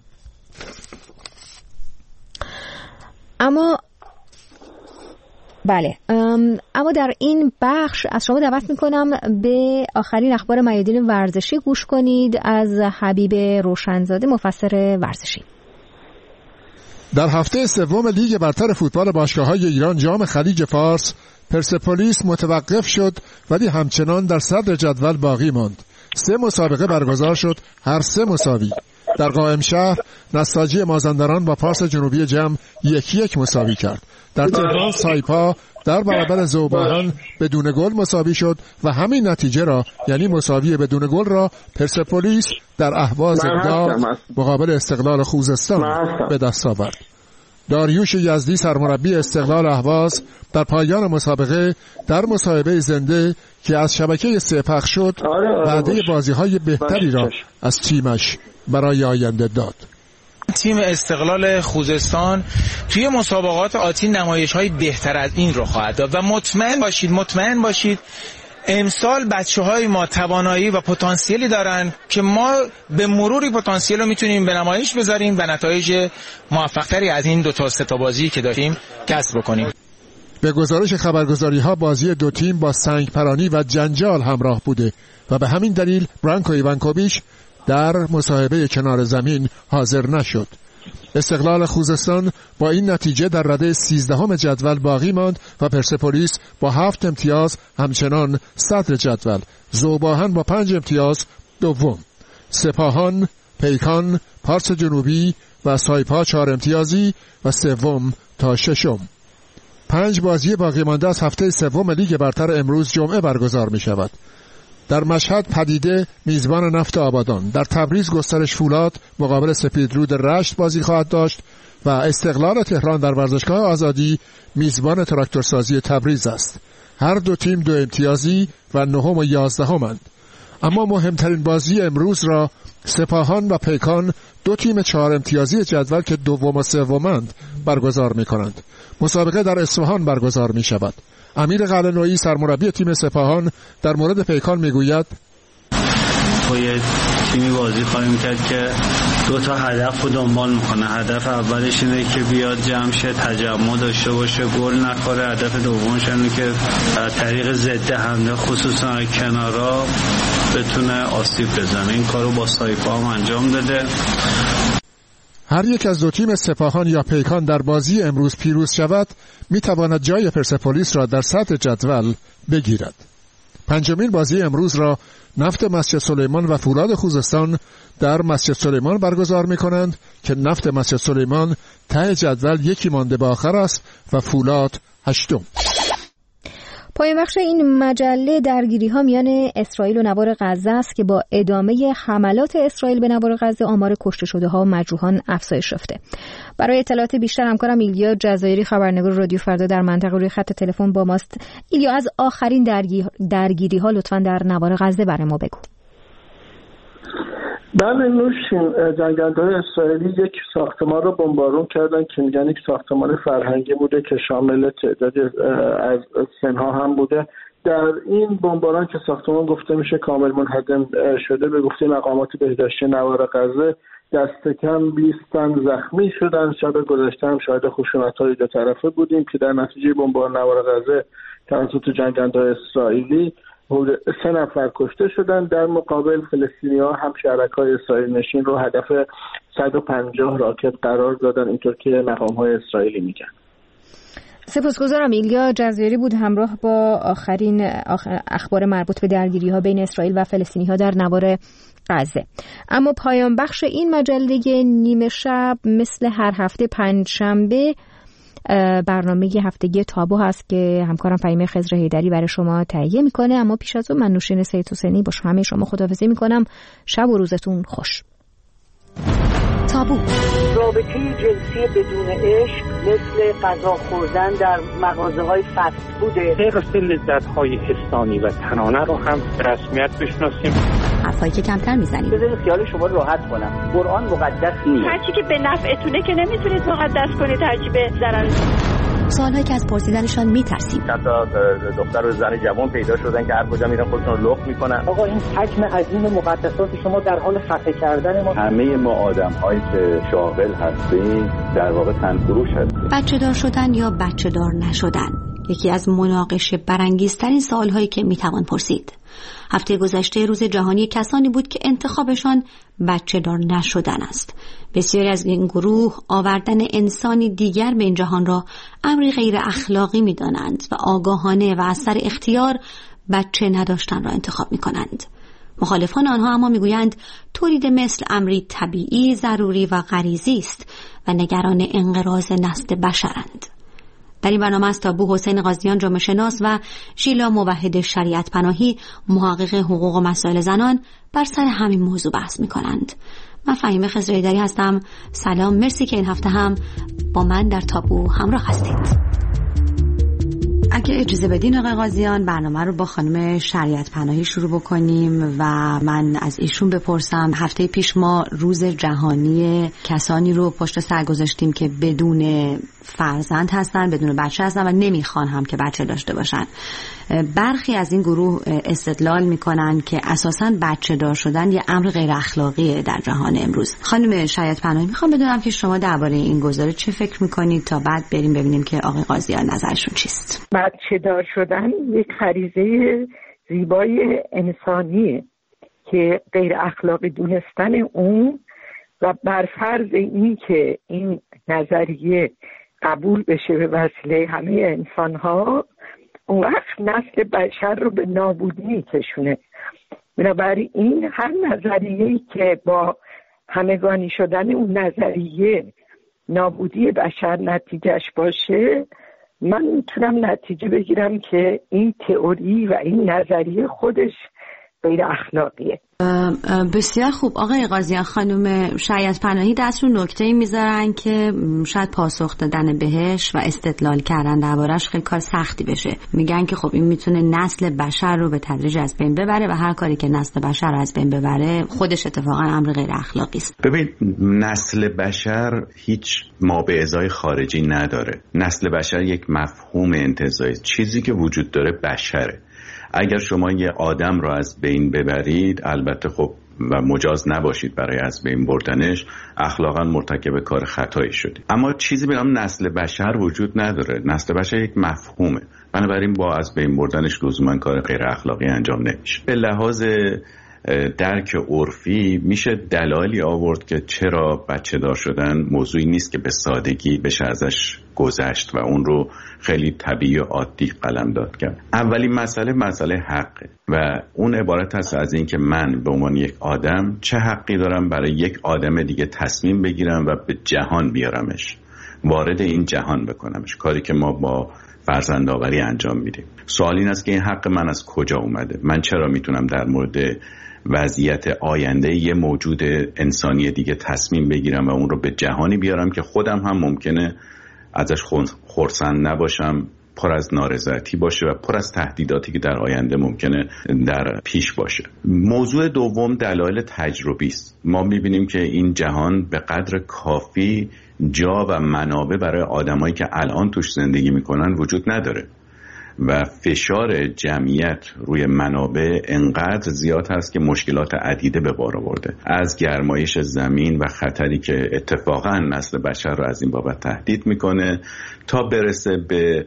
اما در این بخش از شما دعوت میکنم به آخرین اخبار میادین ورزشی گوش کنید از حبیب روشنزاده، مفسر ورزشی. در هفته سوم لیگ برتر فوتبال باشگاه‌های ایران جام خلیج فارس، پرسپولیس متوقف شد ولی همچنان در صدر جدول باقی ماند. 3 مسابقه برگزار شد، هر 3 مساوی. در قائم شهر نساجی مازندران با پارس جنوبی جم 1-1 مساوی کرد. در تهران سایپا در برابر ذوباهن بدون گل مساوی شد و همین نتیجه را، یعنی مساوی بدون گل را، پرسپولیس در اهواز داد مقابل استقلال خوزستان به دست آورد. داریوش یزدی سرمربی استقلال اهواز در پایان مسابقه در مصاحبه زنده که از شبکه 3 پخش شد وعده بازی‌های بهتری را از تیمش برای آینده داد. تیم استقلال خوزستان توی مسابقات آتی نمایش‌های بهتر از این رو خواهد داد و مطمئن باشید امسال بچه‌های ما توانایی و پتانسیلی دارن که ما به مروری پتانسیل رو میتونیم به نمایش بذاریم و نتایج موفق‌تری از این 2 تا 3 تا بازی که داشتیم کسب بکنیم. به گزارش خبرگزاری‌ها بازی 2 تیم با سنگپرانی و جنجال همراه بوده و به همین دلیل برانکو ایوانکوویچ در مصاحبه کنار زمین حاضر نشد. استقلال خوزستان با این نتیجه در رده 13 جدول باقی ماند و پرسپولیس با 7 امتیاز همچنان صدر جدول. ذوباهن با 5 امتیاز دوم. سپاهان، پیکان، پارس جنوبی و سایپا 4 امتیازی و سوم تا ششم. 5 بازی باقی مانده از هفته سوم لیگ برتر امروز جمعه برگزار می شود. در مشهد پدیده میزبان نفت آبادان، در تبریز گسترش فولاد مقابل سپیدرود رشت بازی خواهد داشت و استقلال تهران در ورزشگاه آزادی میزبان تراکتورسازی تبریز است. هر 2 تیم 2 امتیازی و 9 و 11 اند. اما مهمترین بازی امروز را سپاهان و پیکان 2 تیم 4 امتیازی جدول که 2 و 3 اند برگزار می کنند. مسابقه در اصفهان برگزار می شود. امیر قلعه‌نویی سرمربی تیم سپاهان در مورد پیکان میگوید توی تیمی بازی خواهیم کرد که 2 تا هدف رو دنبال میکنه. هدف اولش اینه که بیاد جمع شه، تجمع داشته باشه، گل نخوره. هدف دومش اینه که طریق ضد حمله خصوصا کنارا بتونه آسیب بزنه. این کارو با سایپا هم انجام داده. هر یک از 2 تیم سپاهان یا پیکان در بازی امروز پیروز شود میتواند جای پرسپولیس را در صدر جدول بگیرد. 5مین بازی امروز را نفت مسجد سلیمان و فولاد خوزستان در مسجد سلیمان برگزار می‌کنند که نفت مسجد سلیمان ته جدول 1 مانده به آخر است و فولاد 8م. پای بخش این مجله درگیری‌ها میان اسرائیل و نوار غزه است که با ادامه حملات اسرائیل به نوار غزه آمار کشته شده‌ها و مجروحان افزایش یافته. برای اطلاعات بیشتر همکارم ایلیا جزایری خبرنگار رادیو فردا در منطقه روی خط تلفن با ماست. ایلیا، از آخرین درگیری‌ها لطفاً در نوار غزه برای ما بگو. بله نوشین، جنگنده‌های اسرائیلی یک ساختمان رو بمبارون کردن که میگن یک ساختمان فرهنگی بوده که شامل تعدادی از سنها هم بوده. در این بمباران که ساختمان گفته میشه کامل منهدم شده، به گفته مقامات بهداشتی نوار غزه دست کم 20 تن زخمی شدن. شب گذشته هم شاهد خشونت‌های 2 طرفه بودیم که در نتیجه بمباران نوار غزه توسط جنگنده‌های اسرائیلی 3 نفر کشته شدن. در مقابل فلسطینی‌ها هم شهرک‌های اسرائیل نشین رو هدف 150 راکت قرار دادن، اینطور که مقام‌های اسرائیلی میگن. سپاسگزارم. ایلیا جزیری بود همراه با آخرین اخبار مربوط به درگیری‌ها بین اسرائیل و فلسطینی‌ها در نوار غزه. اما پایان بخش این مجله نیمه شب مثل هر هفته پنجشنبه برنامه هفتگی تابو هست که همکارم فهیمه خضر حیدری برای شما تهیه میکنه. اما پیش از اون من نوشین سید حسینی با همه شما خداحافظی میکنم. شب و روزتون خوش. تابو. رابطه جنسی بدون عشق مثل غذا خوردن در مغازه‌های فست فوده. حفظ لذت‌های انسانی و تنانه رو هم به رسمیت بشناسیم. حرفایی که کمتر میزنیم. بذارید خیال شما راحت کنم. قرآن مقدس نیست. هرچی که به نفعتونه که نمیتونید مقدس کنید، هرچی به ضررتونه. سوالایی که از پرسیدنشان میترسیم. چند تا دختر و زن جوان پیدا شدن که هر کجا میرن خودشون رو لخت میکنن. آقا این حجم عظیم مقدسات شما در حال خفه کردن ما. همه ما آدم‌هایی که شاغل هستیم در واقع تنفروش هستیم. بچه‌دار شدن یا بچه‌دار نشدن یکی از مناقشه برانگیزترین سوال‌هایی که میتوان پرسید. هفته گذشته روز جهانی کسانی بود که انتخابشان بچه‌دار نشدن است. بسیاری از این گروه آوردن انسانی دیگر به این جهان را امری غیر اخلاقی می‌دانند و آگاهانه و از سر اختیار بچه نداشتن را انتخاب می‌کنند. مخالفان آنها اما می‌گویند تولید مثل امری طبیعی، ضروری و غریزی است و نگران انقراض نسل بشرند. در این برنامه از تابو حسین قاضیان جامعه شناس و ژیلا موحد شریعت پناهی محقق حقوق و مسائل زنان بر سر همین موضوع بحث می‌کنند. من فهیمه خضر حیدری هستم. سلام، مرسی که این هفته هم با من در تابو همراه هستید. اگه اجازه بدین آقای قاضیان برنامه رو با خانم شریعت پناهی شروع بکنیم و من از ایشون بپرسم. هفته پیش ما روز جهانی کسانی رو پشت سر گذاشتیم که بدون فرزند هستن، بدون بچه هستن و نمیخوان هم که بچه داشته باشن. برخی از این گروه استدلال میکنن که اساساً بچه دار شدن یه امر غیر اخلاقیه در جهان امروز. خانم شریعت پناهی میخوام بدونم که شما درباره این گزاره چه فکر میکنید تا بعد بریم ببینیم که آقای قاضیان نظرشون چیست. بچه دار شدن یک غریزه زیبای انسانیه که غیر اخلاقی دونستن اون و بر فرض این که این نظریه قبول بشه به وسیله همه انسان‌ها، اون وقت نسل بشر رو به نابودی می‌کشونه. بنابراین هر نظریه‌ای که با همگانی شدن اون نظریه نابودی بشر نتیجهش باشه، من میتونم نتیجه بگیرم که این تئوری و این نظریه خودش غیر اخلاقیه. بسیار خوب آقای قاضیان. خانم شریعت پناهی دست رو نکته‌ای میذارن که شاید پاسخ دادن بهش و استدلال کردن دربارش خیلی کار سختی بشه. میگن که خب این میتونه نسل بشر رو به تدریج از بین ببره و هر کاری که نسل بشر رو از بین ببره خودش اتفاقا امر غیر اخلاقی است. ببین، نسل بشر هیچ مابعضای خارجی نداره. نسل بشر یک مفهوم انتزاعی، چیزی که وجود داره بشره. اگر شما یه آدم را از بین ببرید، البته خب و مجاز نباشید برای از بین بردنش، اخلاقا مرتکب کار خطایی شدید. اما چیزی به نام نسل بشر وجود نداره. نسل بشر یک مفهومه، بنابراین با از بین بردنش لزوما کار غیر اخلاقی انجام نمیشه. به لحاظ درک عرفی میشه دلایلی آورد که چرا بچه دار شدن موضوعی نیست که به سادگی بشه ازش گذشت و اون رو خیلی طبیعی و عادی قلمداد کرد. اولین مسئله حقه و اون عبارت هست از این که من به عنوان یک آدم چه حقی دارم برای یک آدم دیگه تصمیم بگیرم و به جهان بیارمش، وارد این جهان بکنمش، کاری که ما با فرزندآوری انجام میدیم. سوال این است که این حق من از کجا اومده؟ من چرا میتونم در مورد وضعیت آینده یه موجود انسانی دیگه تصمیم بگیرم و اون رو به جهانی بیارم که خودم هم ممکنه ازش خرسند نباشم، پر از نارضایتی باشه و پر از تهدیداتی که در آینده ممکنه در پیش باشه. موضوع دوم دلایل تجربی است. ما میبینیم که این جهان به قدر کافی جا و منابع برای آدمایی که الان توش زندگی میکنن وجود نداره و فشار جمعیت روی منابع انقدر زیاد هست که مشکلات عدیده به بار آورده، از گرمایش زمین و خطری که اتفاقا نسل بشر رو از این بابت تهدید میکنه تا برسه به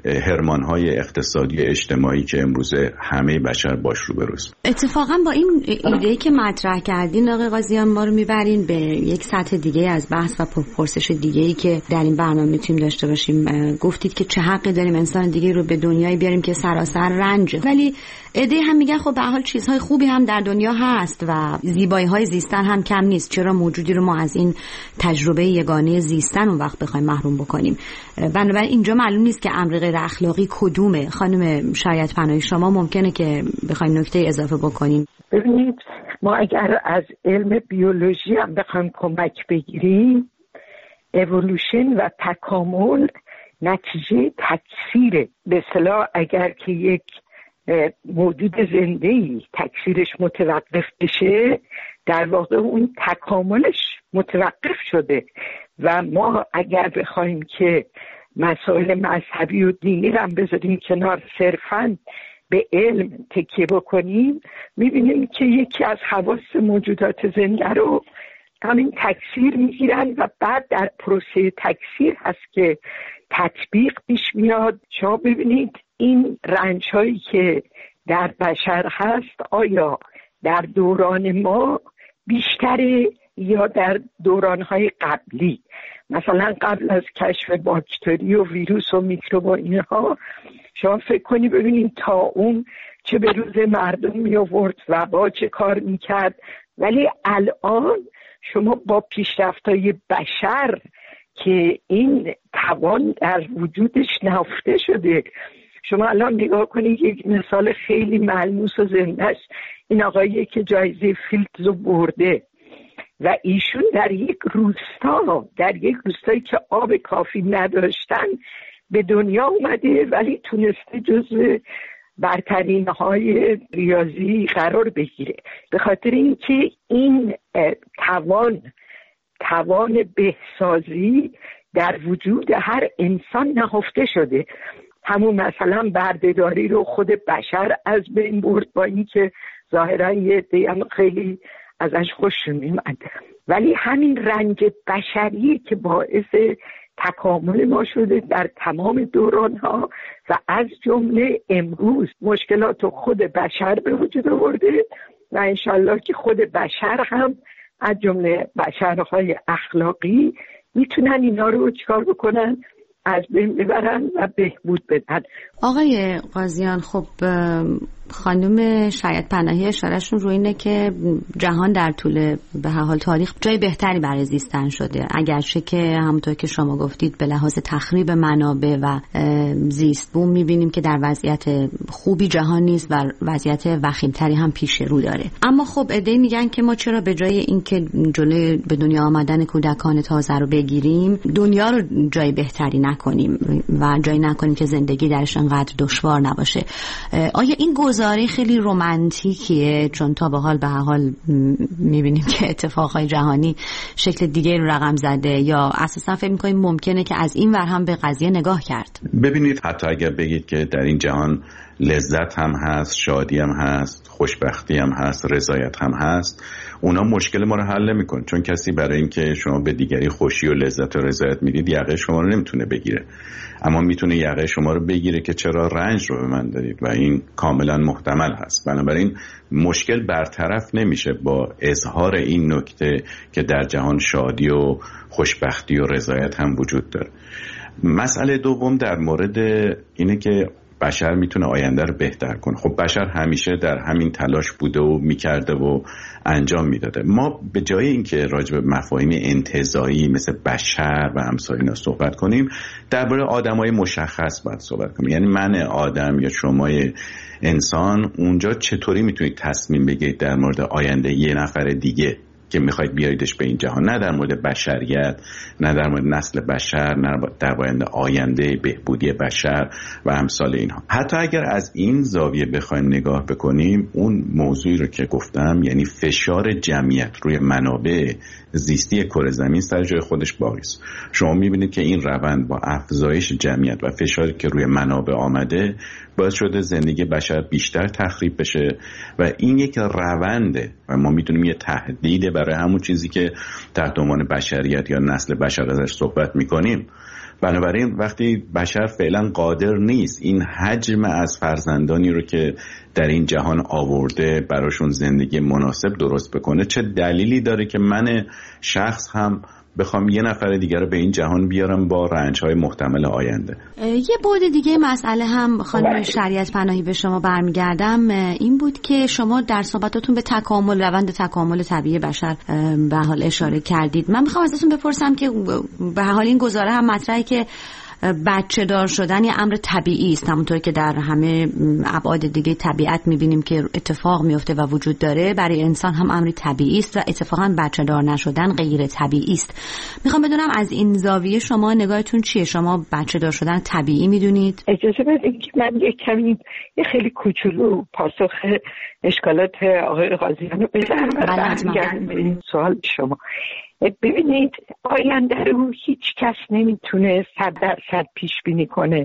هرمان‌های اقتصادی اجتماعی که امروزه همه بشر باش روبروست. اتفاقا با این ایده‌ای که مطرح کردین آقای قاضیان ما رو میبرین به یک سطح دیگه از بحث و پرسش دیگه‌ای که در این برنامه میتونیم داشته باشیم. گفتید که چه حقی داریم انسان دیگه رو به دنیای بیاریم که سراسر رنجه، ولی ایده هم میگن خب به هر چیزهای خوبی هم در دنیا هست و زیبایی‌های زیستن هم کم نیست. چرا موجودی رو ما از این تجربه یگانه زیستن اون وقت بخوایم محروم بکنیم؟ بنابراین اینجا معلوم نیست که امر غیر اخلاقی کدومه. خانم شایعت پناهی شما ممکنه که بخوایم نکته اضافه بکنیم. ببینید ما اگر از علم بیولوژی هم بخوایم کمک بگیریم، اِوولوشن و تکامل نتیجه تکثیره. به اصطلاح اگر که یک موجود زنده‌ای تکثیرش متوقف بشه، در واقع اون تکاملش متوقف شده و ما اگر بخوایم که مسائل مذهبی و دینی رو هم بذاریم کنار، صرفاً به علم تکیه بکنیم، میبینیم که یکی از حواس موجودات زنده رو همین تکثیر میگیرن و بعد در پروسه تکثیر هست که تطبیق پیش میاد. شما ببینید این رنج هایی که در بشر هست آیا در دوران ما بیشتره یا در دورانهای قبلی؟ مثلا قبل از کشف باکتری و ویروس و میکروب و اینها شما فکر کنی ببینید تا اون چه به روز مردم می آورد و با چه کار میکرد، ولی الان شما با پیشرفت‌های بشر که این توان در وجودش نهفته شده. شما الان نگاه کنید یک مثال خیلی ملموس و زنده است، این آقایی که جایزه فیلدز رو برده و ایشون در یک روستایی که آب کافی نداشتن به دنیا اومده، ولی تونسته جزو برترین های ریاضی قرار بگیره، به خاطر اینکه این توان بهسازی در وجود هر انسان نهفته شده. همون مثلا بردهداری رو خود بشر از بین برد، با اینکه ظاهرا یه عده هم خیلی ازش خوششون میومد، ولی همین رنج بشری که باعث تکامل ما شده در تمام دوران‌ها و از جمله امروز مشکلات خود بشر به وجود آورده و انشالله که خود بشر هم از جمله بشرهای اخلاقی میتونن اینا رو چیکار بکنن؟ از بین ببرن و بهبود بدن. آقای قاضیان، خب خانم شایعت پناهی اشارهشون رو اینه که جهان در طول به هر حال تاریخ جای بهتری برای زیستن شده، اگرچه که همونطور که شما گفتید به لحاظ تخریب منابع و زیست بوم میبینیم که در وضعیت خوبی جهان نیست و وضعیت وخیمتری هم پیش رو داره. اما خب عده‌ای میگن که ما چرا به جای اینکه جلوی به دنیا آمدن کودکان تازه رو بگیریم، دنیا رو جای بهتری نکنیم و جایی نکنیم که زندگی درش انقدر دشوار نباشه. آیا این گزاره خیلی رمانتیکیه؟ چون تا به حال به هر حال میبینیم که اتفاقهای جهانی شکل دیگه رو رقم زده، یا اساسا فکر میکنیم ممکنه که از این ور هم به قضیه نگاه کرد؟ ببینید، حتی اگر بگید که در این جهان لذت هم هست، شادی هم هست، خوشبختی هم هست، رضایت هم هست، اونا مشکل ما رو حل نمی‌کنه، چون کسی برای اینکه شما به دیگری خوشی و لذت و رضایت میدید یقه شما رو نمیتونه بگیره، اما میتونه یقه شما رو بگیره که چرا رنج رو به من دادید و این کاملا محتمل هست. بنابراین مشکل برطرف نمیشه با اظهار این نکته که در جهان شادی و خوشبختی و رضایت هم وجود داره. مسئله دوم در مورد اینه که بشر میتونه آینده رو بهتر کنه. خب بشر همیشه در همین تلاش بوده و میکرده و انجام میداده. ما به جای اینکه راجع به مفاهیم انتزاعی مثل بشر و امثال اینا صحبت کنیم، درباره آدمای مشخص باید صحبت کنیم. یعنی من آدم یا شما انسان اونجا چطوری میتونید تصمیم بگیرید در مورد آینده یه نفر دیگه که میخواید بیاریدش به این جهان، نه در مورد بشریت، نه در مورد نسل بشر، نه در مورد آینده بهبودی بشر و امثال اینها. حتی اگر از این زاویه بخوایم نگاه بکنیم، اون موضوعی رو که گفتم، یعنی فشار جمعیت روی منابع زیستی کره زمین سر جای خودش باقی است. شما میبینید که این روند با افزایش جمعیت و فشاری که روی منابع آمده باعث شده زندگی بشر بیشتر تخریب بشه و این یک رونده و ما میتونیم یه تهدیده برای همون چیزی که تحت عنوان بشریت یا نسل بشر ازش صحبت میکنیم. بنابراین وقتی بشر فعلا قادر نیست این حجم از فرزندانی رو که در این جهان آورده براشون زندگی مناسب درست بکنه، چه دلیلی داره که من شخص هم بخوام یه نفر دیگر رو به این جهان بیارم با رنج‌های محتمل آینده. یه بعد دیگه مسئله هم خانم شریعت پناهی به شما برمیگردم، این بود که شما در صحبتاتون به روند تکامل طبیعی بشر به حال اشاره کردید. من میخوام ازتون بپرسم که به حال این گزاره هم مطرحه که بچه دار شدن یه امر طبیعی است، همونطور که در همه ابعاد دیگه طبیعت میبینیم که اتفاق میفته و وجود داره. برای انسان هم امر طبیعی است و اتفاقا بچه دار نشدن غیر طبیعی است. میخوام بدونم از این زاویه شما نگاهتون چیه؟ شما بچه دار شدن طبیعی میدونید؟ اجازه بدید که من یه خیلی کوچولو پاسخ اشکالات آقای قاضیان رو بدم و برمیگردم به این سوال شما. ببینید، آینده رو هیچ کس نمیتونه 100% پیش بینی کنه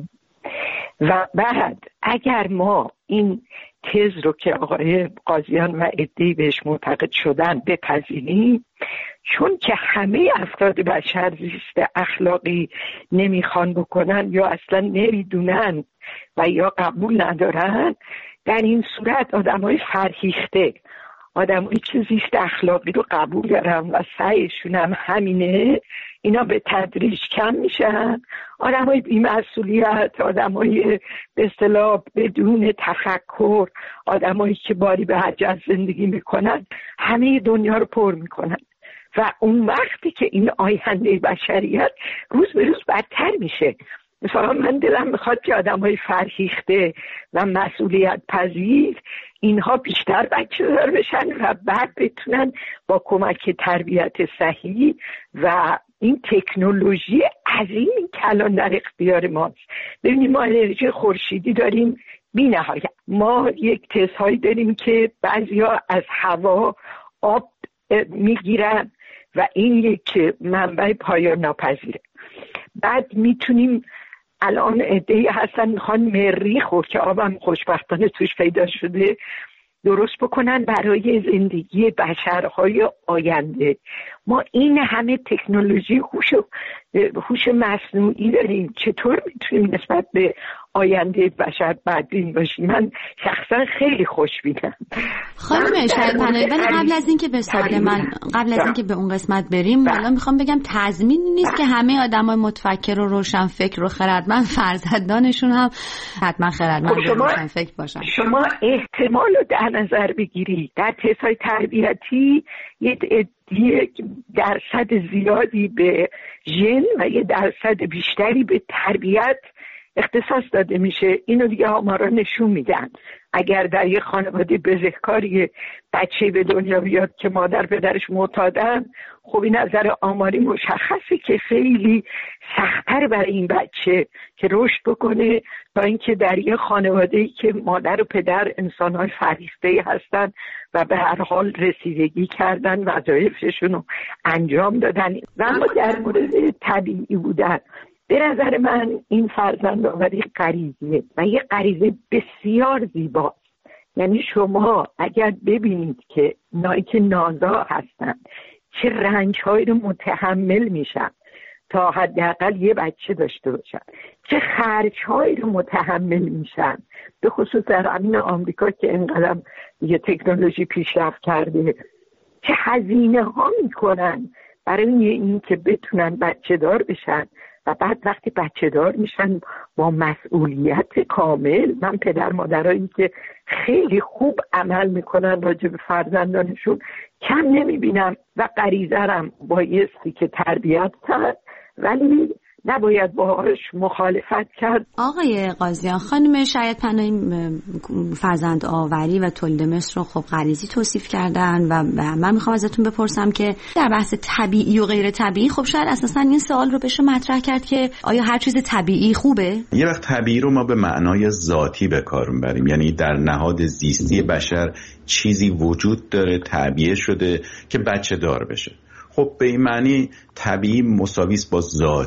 و بعد اگر ما این تز رو که آقای قاضیان و عده‌ای بهش معتقد شدن بپذیریم، چون که همه افراد بشر زیست اخلاقی نمیخوان بکنن یا اصلا نمیدونن و یا قبول ندارن، در این صورت آدمای فرهیخته، آدمایی که زیست اخلاقی رو قبول دارن و سعیشون هم همینه، اینا به تدریج کم میشن. آدمای بی‌مسئولیت، آدمای به اصطلاح بدون تفکر، آدمایی که باری به حج زندگی میکنن، همه دنیا رو پر میکنن و اون وقتی که این آینده بشریت روز به روز بدتر میشه. مثلا من دلم میخواد که آدمای فرهیخته و مسئولیت پذیر اینها بیشتر بچه دار بشن و بعد بتونن با کمک تربیت صحیح و این تکنولوژی عظیمی که الان در اختیار ماست. ببینید، ما انرژی خورشیدی داریم بی نهایت. ما یک تست‌هایی داریم که بعضیا از هوا آب میگیرن و این یک منبع پایان ناپذیره. بعد میتونیم الان عده‌ای هستن میخوان مریخو که آبم خوشبختانه توش پیدا شده درست بکنن برای زندگی بشرهای آینده. ما این همه تکنولوژی هوش مصنوعی داریم، چطور میتونیم نسبت به آینده بشر بدبین باشیم؟ من شخصا خیلی خوشبینم. خانم شریعت پناهی، ولی قبل از اینکه به سوال من، قبل از اینکه به اون قسمت بریم، حالا میخوام بگم تضمین نیست که همه آدمای متفکر و روشن فکر و خردمند فرزندانشون هم حتما خردمند و روشن فکر باشن. شما احتمال رو در نظر بگیری در تست‌های تربیتی یه درصد زیادی به ژن و یه درصد بیشتری به تربیت اختصاص داده میشه. اینو دیگه آمارا نشون میدن. اگر در یه خانواده بزهکاری بچه به دنیا بیاد که مادر پدرش معتادن، خب این نظر آماری مشخصه که خیلی سخت‌تر برای این بچه که رشد بکنه تا اینکه در یه خانواده‌ای که مادر و پدر انسان‌های فرهیخته هستن و به هر حال رسیدگی کردن، وظایفشون رو انجام دادن. و اما در مورد طبیعی بودن، به نظر من این فرزندآوری غریزیه و یه غریزه بسیار زیباست. یعنی شما اگر ببینید که اونایی که نازا هستن چه رنج‌هایی رو متحمل میشن تا حداقل یه بچه داشته باشن، چه خرج‌هایی رو متحمل میشن، به خصوص در امین آمریکا که اینقدر یه تکنولوژی پیشرفت کرده، چه هزینه ها میکنن برای این که بتونن بچه دار بشن و بعد وقتی بچه دار میشن با مسئولیت کامل. من پدر مادرایی که خیلی خوب عمل میکنن راجع به فرزندانشون کم نمیبینم و غریزه‌ام بایستی که تربیت کرد ولی نباید باهاش مخالفت کرد. آقای قاضیان، خانم شریعت پناهی فرزند آوری و تولید مثل رو خب غریزی توصیف کردن و من میخوام ازتون بپرسم که در بحث طبیعی و غیر طبیعی، خب شاید اساسا این سوال رو بشه مطرح کرد که آیا هر چیز طبیعی خوبه؟ یه وقت طبیعی رو ما به معنای ذاتی به کار میبریم، یعنی در نهاد زیستی بشر چیزی وجود داره، تعبیه شده که بچه دار بشه. خب به این معنی طبیعی مساویس با ذاتی.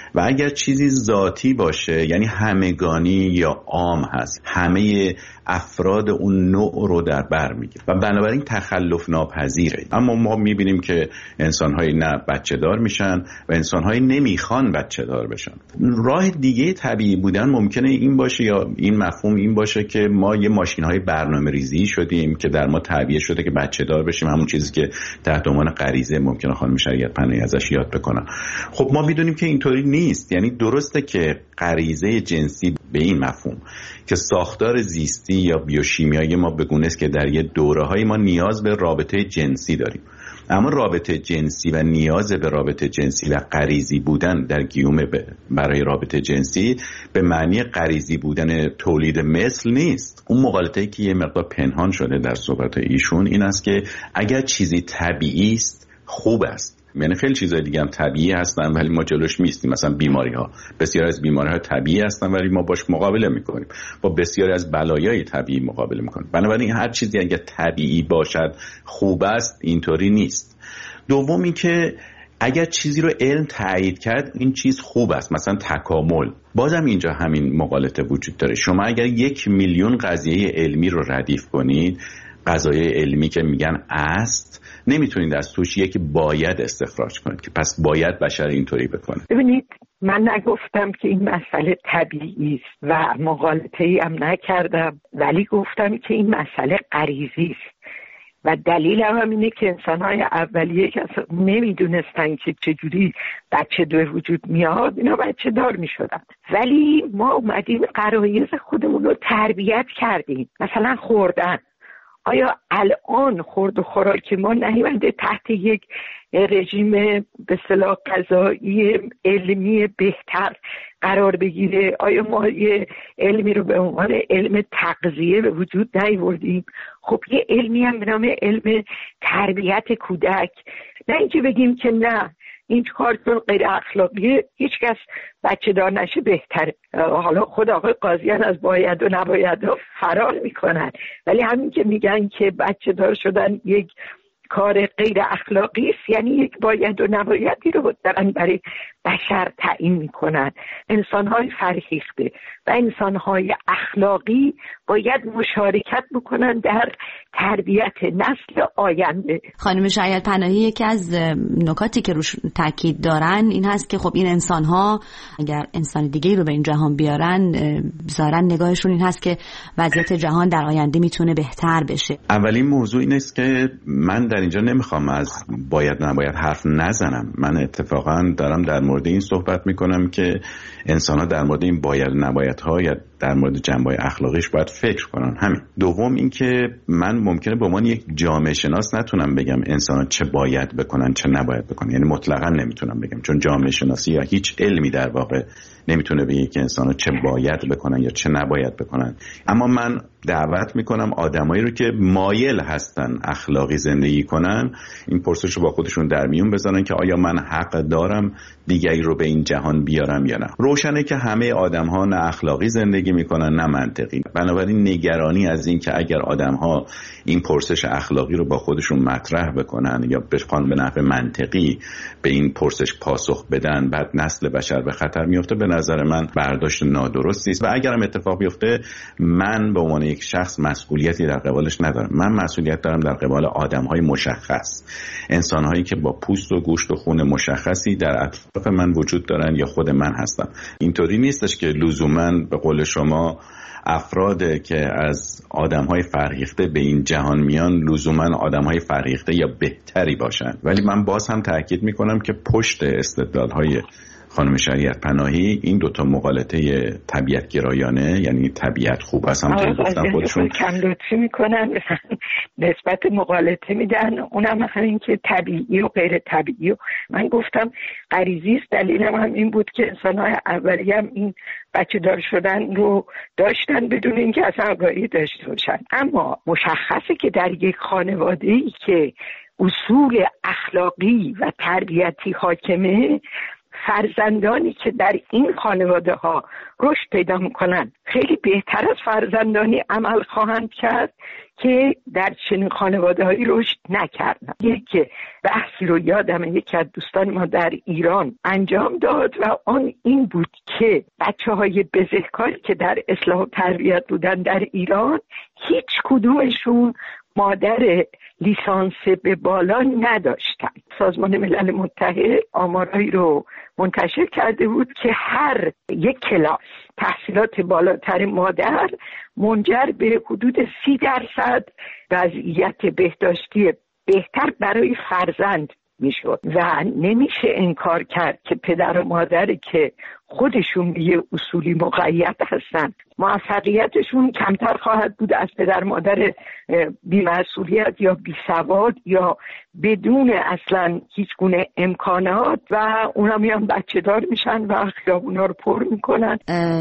و اگر چیزی ذاتی باشه یعنی همگانی یا عام هست، همه افراد اون نوع رو در بر میگیره و بنابراین تخلف ناپذیره. اما ما میبینیم که انسان‌های نه بچه دار میشن و انسان‌های نمیخوان بچه دار بشن. راه دیگه طبیعی بودن ممکنه این باشه یا این مفهوم این باشه که ما یه ماشین‌های برنامه‌ریزی شدیم که در ما تعبیه شده که بچه دار بشیم، همون چیزی که تحت عنوان غریزه ممکنه خانم شریعت پناهی ازش یاد بکنن. خب ما میدونیم که اینطوری نیست. یعنی درسته که غریزه جنسی به این مفهوم که ساختار زیستی یا بیوشیمیایی ما بگونه است که در یه دوره‌های ما نیاز به رابطه جنسی داریم، اما رابطه جنسی و نیاز به رابطه جنسی و غریزی بودن در گیومه برای رابطه جنسی به معنی غریزی بودن تولید مثل نیست. اون مغالطه‌ای که یه مقدار پنهان شده در صحبت ایشون این است که اگر چیزی طبیعی است خوب است. یعنی خیلی چیزای دیگه هم طبیعی هستن ولی ما جلوش میستیم. مثلا بیماری‌ها، بسیار از بیماری‌ها طبیعی هستن ولی ما باش مقابله میکنیم. با بسیاری از بلایای طبیعی مقابله میکنیم. بنابراین هر چیزی اگه طبیعی باشد خوب است اینطوری نیست. دوم این که اگر چیزی رو علم تایید کرد این چیز خوب است، مثلا تکامل، بازم اینجا همین مغالطه وجود داره. شما اگر 1,000,000 قضیه علمی رو ردیف کنید، قضایای علمی که میگن است، نمیتونید از توش یکی باید استخراج کنید که پس باید بشر اینطوری بکنه. ببینید من نگفتم که این مسئله طبیعی است و مغالطه‌ای هم نکردم، ولی گفتم که این مسئله غریزی است و دلیلم هم اینه که انسان‌های اولیه که اصلا نمیدونستن که چجوری بچه به وجود میاد اینا بچه دار میشدن، ولی ما اومدیم غرایز خودمون رو تربیت کردیم. مثلا خوردن، آیا الان خورد و خوراک ما نیامده تحت یک رژیم به اصطلاح غذایی علمی بهتر قرار بگیره؟ آیا ما یه علمی رو به عنوان علم تغذیه به وجود نیاوردیم؟ خب یه علمی هم به نام علم تربیت کودک، نه اینکه بگیم که نه این کارتون غیر اخلاقیه، هیچ کس بچه دار نشه بهتره. حالا خود آقای قاضیان از باید و نباید فرار میکنن، ولی همین که میگن که بچه دار شدن یک کار غیر اخلاقی است، یعنی یک باید و نبایدی رو دارن برای بشر تعیین میکنن. انسان‌های فرهیخته و انسان‌های اخلاقی باید مشارکت بکنن در تربیت نسل آینده. خانم شریعت پناهی یکی از نکاتی که روش تاکید دارن این هست که خب این انسان‌ها اگر انسان دیگه‌ای رو به این جهان بیارن، ظاهراً نگاهشون این هست که وضعیت جهان در آینده میتونه بهتر بشه. اولین موضوع این است که من در اینجا نمیخوام از باید نباید حرف نزنم. من اتفاقاً دارم در مورد این صحبت میکنم که انسان‌ها در مورد این باید نبایدها یا در مورد جنبه‌های اخلاقیش باید فکر کنن. همین. دوم این که من ممکنه به عنوان یک جامعه شناس نتونم بگم انسان‌ها چه باید بکنن چه نباید بکنن، یعنی مطلقاً نمیتونم بگم، چون جامعه شناسی یا هیچ علمی در واقع نمیتونه بگه که انسان‌ها چه باید بکنن یا چه نباید بکنن. اما من دعوت میکنم آدمایی رو که مایل هستن اخلاقی زندگی کنن این پرسش رو با خودشون در میون بذارن که آیا من حق دارم دیگری رو به این جهان بیارم یا نه. روشنه که همه آدم‌ها نه اخلاقی زندگی میکنن نه منطقی. بنابراین نگرانی از این که اگر آدم‌ها این پرسش اخلاقی رو با خودشون مطرح بکنن یا بخوان به نحو منطقی به این پرسش پاسخ بدن بعد نسل بشر به خطر میفته، به نظر من برداشت نادرستی است و اگرم اتفاق بیفته من به عنوان یک شخص مسئولیتی در قبالش ندارم. من مسئولیت دارم در قبال آدم‌های مشخص، انسان‌هایی که با پوست و گوشت و خون مشخصی در اطراف من وجود دارن یا خود من هستم. اینطوری نیستش که لزوماً به قول شما افراد که از آدم‌های فرهیخته به این جهان میان لزوماً آدم‌های فرهیخته یا بهتری باشن. ولی من باز هم تأکید می‌کنم که پشت استدلال‌های خانم شریعت پناهی این دوتا مغالطه طبیعت گرایانه، یعنی طبیعت خوب است، هم گفتم خودشون کم لطفی میکنن نسبت مغالطه میدن، اونم همین که طبیعی و غیر طبیعی و من گفتم غریزی است. دلیلم هم این بود که انسان‌های اولیه هم این بچه دار شدن رو داشتن بدون اینکه اصلا آگاهی داشته باشن. اما مشخصه که در یک خانواده‌ای که اصول اخلاقی و تربیتی حاکمه، فرزندانی که در این خانواده ها رشد پیدا میکنن خیلی بهتر از فرزندانی عمل خواهند کرد که در چنین خانواده هایی رشد نکردن. یک بحث حرفی رو یادم یکی از دوستان ما در ایران انجام داد و آن این بود که بچه‌های بزهکاری که در اصلاح و تربیت بودن در ایران هیچ کدومشون مادر لیسانس به بالا نداشتن. سازمان ملل متحد آمارایی رو منتشر کرده بود که هر یک کلاس تحصیلات بالاتر مادر منجر به حدود 30% وضعیت بهداشتی بهتر برای فرزند میشد و نمیشه انکار کرد که پدر و مادری که خودشون به یه اصولی مقید هستن موفقیتشون کمتر خواهد بود از پدر مادر بی‌مسئولیت یا بی‌سواد یا بدون اصلا هیچ گونه امکانات و اونا میان بچه دار میشن و خیابونا رو پر میکنن.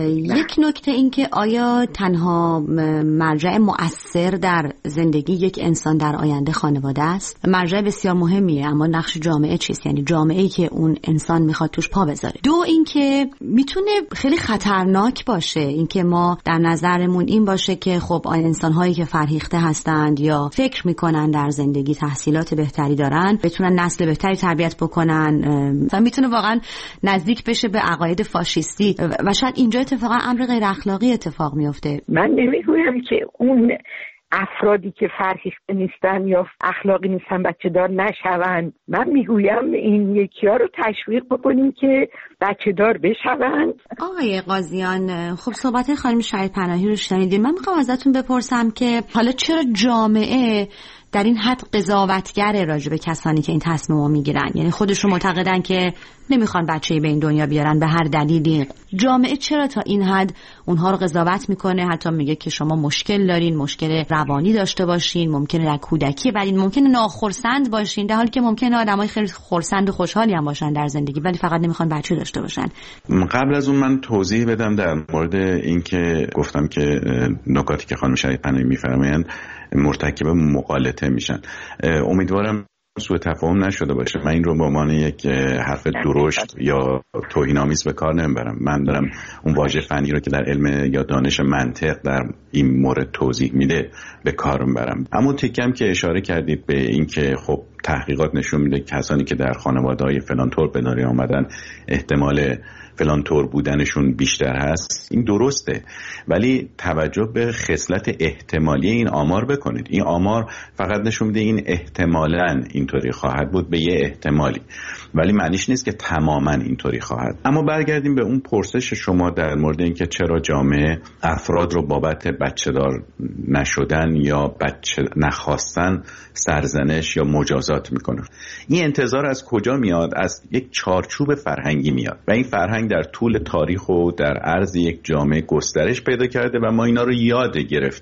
یک نکته این که آیا تنها مرجع مؤثر در زندگی یک انسان در آینده خانواده است؟ مرجع بسیار مهمیه، اما نقش جامعه چیست؟ یعنی جامعه‌ای که اون انسان میخواد توش پا بذاره. دو اینکه میتونه خیلی خطرناک باشه اینکه ما در نظرمون این باشه که خب انسان‌هایی که فرهیخته هستند یا فکر میکنن در زندگی تحصیلات بهتری دارن بتونن نسل بهتری تربیت بکنن و میتونه واقعا نزدیک بشه به عقاید فاشیستی و شاید اینجا اتفاقا امر غیر اخلاقی اتفاق میفته. من نمیگویم که اون افرادی که فرهیخته نیستن یا اخلاقی نیستن بچه دار نشوند. من میگویم این یکی‌ها رو تشویق بکنیم که بچه دار بشوند. آقای قاضیان، خب صحبت خانم شهید پناهی رو شنیدین. من میخوام ازتون بپرسم که حالا چرا جامعه در این حد قضاوتگر راجع به کسانی که این تصمیمو میگیرن، یعنی خودشون معتقدن که نمیخوان بچه‌ای به این دنیا بیارن به هر دلیلی، جامعه چرا تا این حد اونها رو قضاوت میکنه؟ حتی میگه که شما مشکل دارین، مشکل روانی داشته باشین، ممکنه در کودکی برین، ممکنه ناخرسند باشین، در حالی که ممکنه آدمای خیلی خرسند و خوشحالی هم باشن در زندگی ولی فقط نمیخوان بچه داشته باشن. قبل از اون من توضیح بدم در مورد اینکه گفتم که نکاتی که خانم شهید پناهی میفرمایند مرتکب مغالطه میشن. امیدوارم سوء تفاهم نشده باشه. من این رو به عنوان یک حرف درشت یا توهین‌آمیز به کار نمیبرم. من دارم اون واژه فنی رو که در علم یا دانش منطق در این مورد توضیح میده به کار میبرم. اما تکم که اشاره کردید به این که خب تحقیقات نشون میده کسانی که در خانواده‌های فلان طور به دنیا آمدن احتمال فلان طور بودنشون بیشتر هست. این درسته، ولی توجه به خصلت احتمالی این آمار بکنید. این آمار فقط نشون میده این احتمالاً اینطوری خواهد بود به یه احتمالی، ولی معنیش نیست که تماماً اینطوری خواهد. اما برگردیم به اون پرسش شما در مورد اینکه چرا جامعه افراد رو بابت بچه دار نشدن یا بچه نخواستن سرزنش یا مجازات میکنه. این انتظار از کجا میاد؟ از یک چارچوب فرهنگی میاد و این فرهنگ در طول تاریخ و در عرض یک جامعه گسترش پیدا کرده و ما اینا رو یاد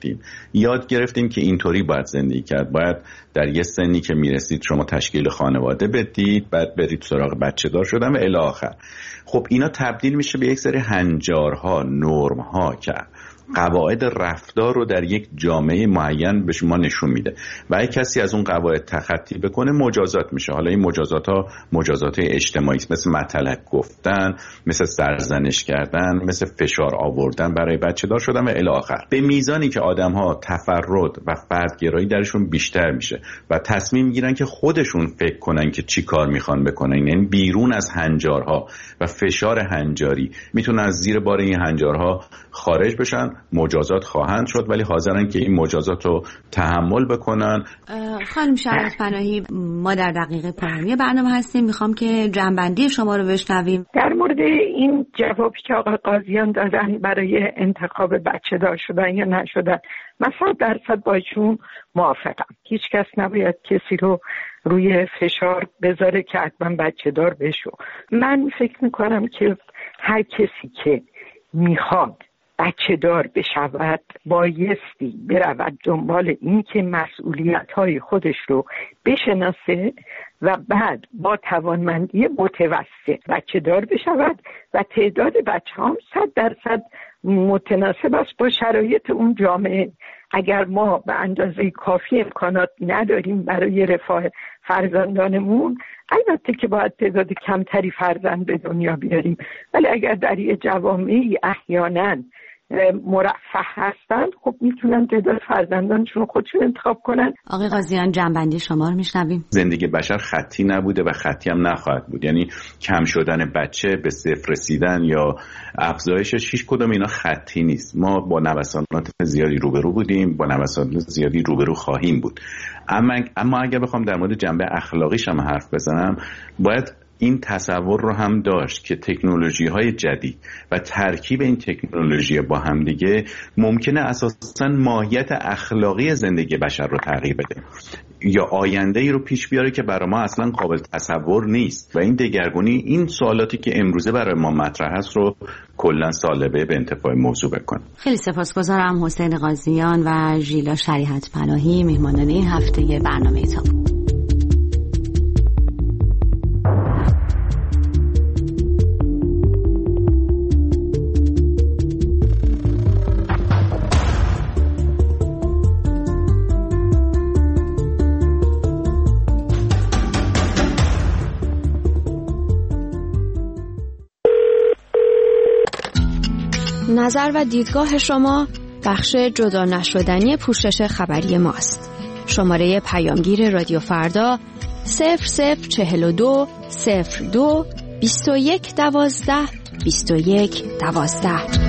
گرفتیم که اینطوری باید زندگی کرد. باید در یه سنی که میرسید شما تشکیل خانواده بدید، بعد برید سراغ بچه دار شدن و الی آخر. خب اینا تبدیل میشه به یک سری هنجارها، نرمها که قواعد رفتار رو در یک جامعه معین به شما نشون میده و اگه کسی از اون قواعد تخطی بکنه مجازات میشه. حالا این مجازات اجتماعی است، مثل مطلق گفتن، مثل سرزنش کردن، مثل فشار آوردن برای بچه دار شدن و الی آخر. به میزانی که آدم‌ها تفرد و فردگرایی درشون بیشتر میشه و تصمیم میگیرن که خودشون فکر کنن که چی کار میخوان بکنن، یعنی بیرون از هنجارها و فشار هنجاری میتونن از زیر بار این هنجارها خارج بشن، مجازات خواهند شد ولی حاضرن که این مجازات رو تحمل بکنن. خانم شهید پناهی، ما در دقیقه پایانی برنامه هستیم، میخوام که جنبندی شما رو بشنویم در مورد این جوابی که آقای قاضیان دادن برای انتخاب بچه دار شدن یا نشدن. من 100% با ایشون موافقم. هیچ کس نباید کسی رو روی فشار بذاره که حتما بچه دار بشو. من فکر میکنم که هر کسی که میخواد بچه دار بشود بایستی برود دنبال این که مسئولیت‌های خودش رو بشناسه و بعد با توانمندی متوسط بچه دار بشود و تعداد بچه هم 100% متناسب است با شرایط اون جامعه. اگر ما به اندازه کافی امکانات نداریم برای رفاه فرزندانمون، البته که باید تعداد کمتری فرزند به دنیا بیاریم، ولی اگر در یه جوامعی احیانا مرفه هستند خب میتونن تعداد فرزندانشون خودشون انتخاب کنن. آقای قاضیان جنبندی شما رو میشنویم. زندگی بشر خطی نبوده و خطی هم نخواهد بود، یعنی کم شدن بچه به صفر رسیدن یا افزایشش هیچ کدوم اینا خطی نیست. ما با نوسانات زیادی روبرو بودیم، با نوسانات زیادی روبرو خواهیم بود. اما اگر بخوام در مورد جنبه اخلاقیش هم حرف بزنم، باید این تصور رو هم داشت که تکنولوژی‌های جدید و ترکیب این تکنولوژی با هم دیگه ممکنه اساساً ماهیت اخلاقی زندگی بشر رو تغییر بده یا آینده‌ای رو پیش بیاره که برای ما اصلاً قابل تصور نیست و این دگرگونی این سوالاتی که امروزه برای ما مطرح است رو کلاً سالبه به انتفاع موضوع بکنه. خیلی سپاسگزارم حسین قاضیان و ژیلا شریحت پناهی مهمانان این هفته برنامه تا. نظر و دیدگاه شما بخش جدا نشدنی پوشش خبری ماست. شماره پیامگیر رادیو فردا 0042 02 21 12 21 12.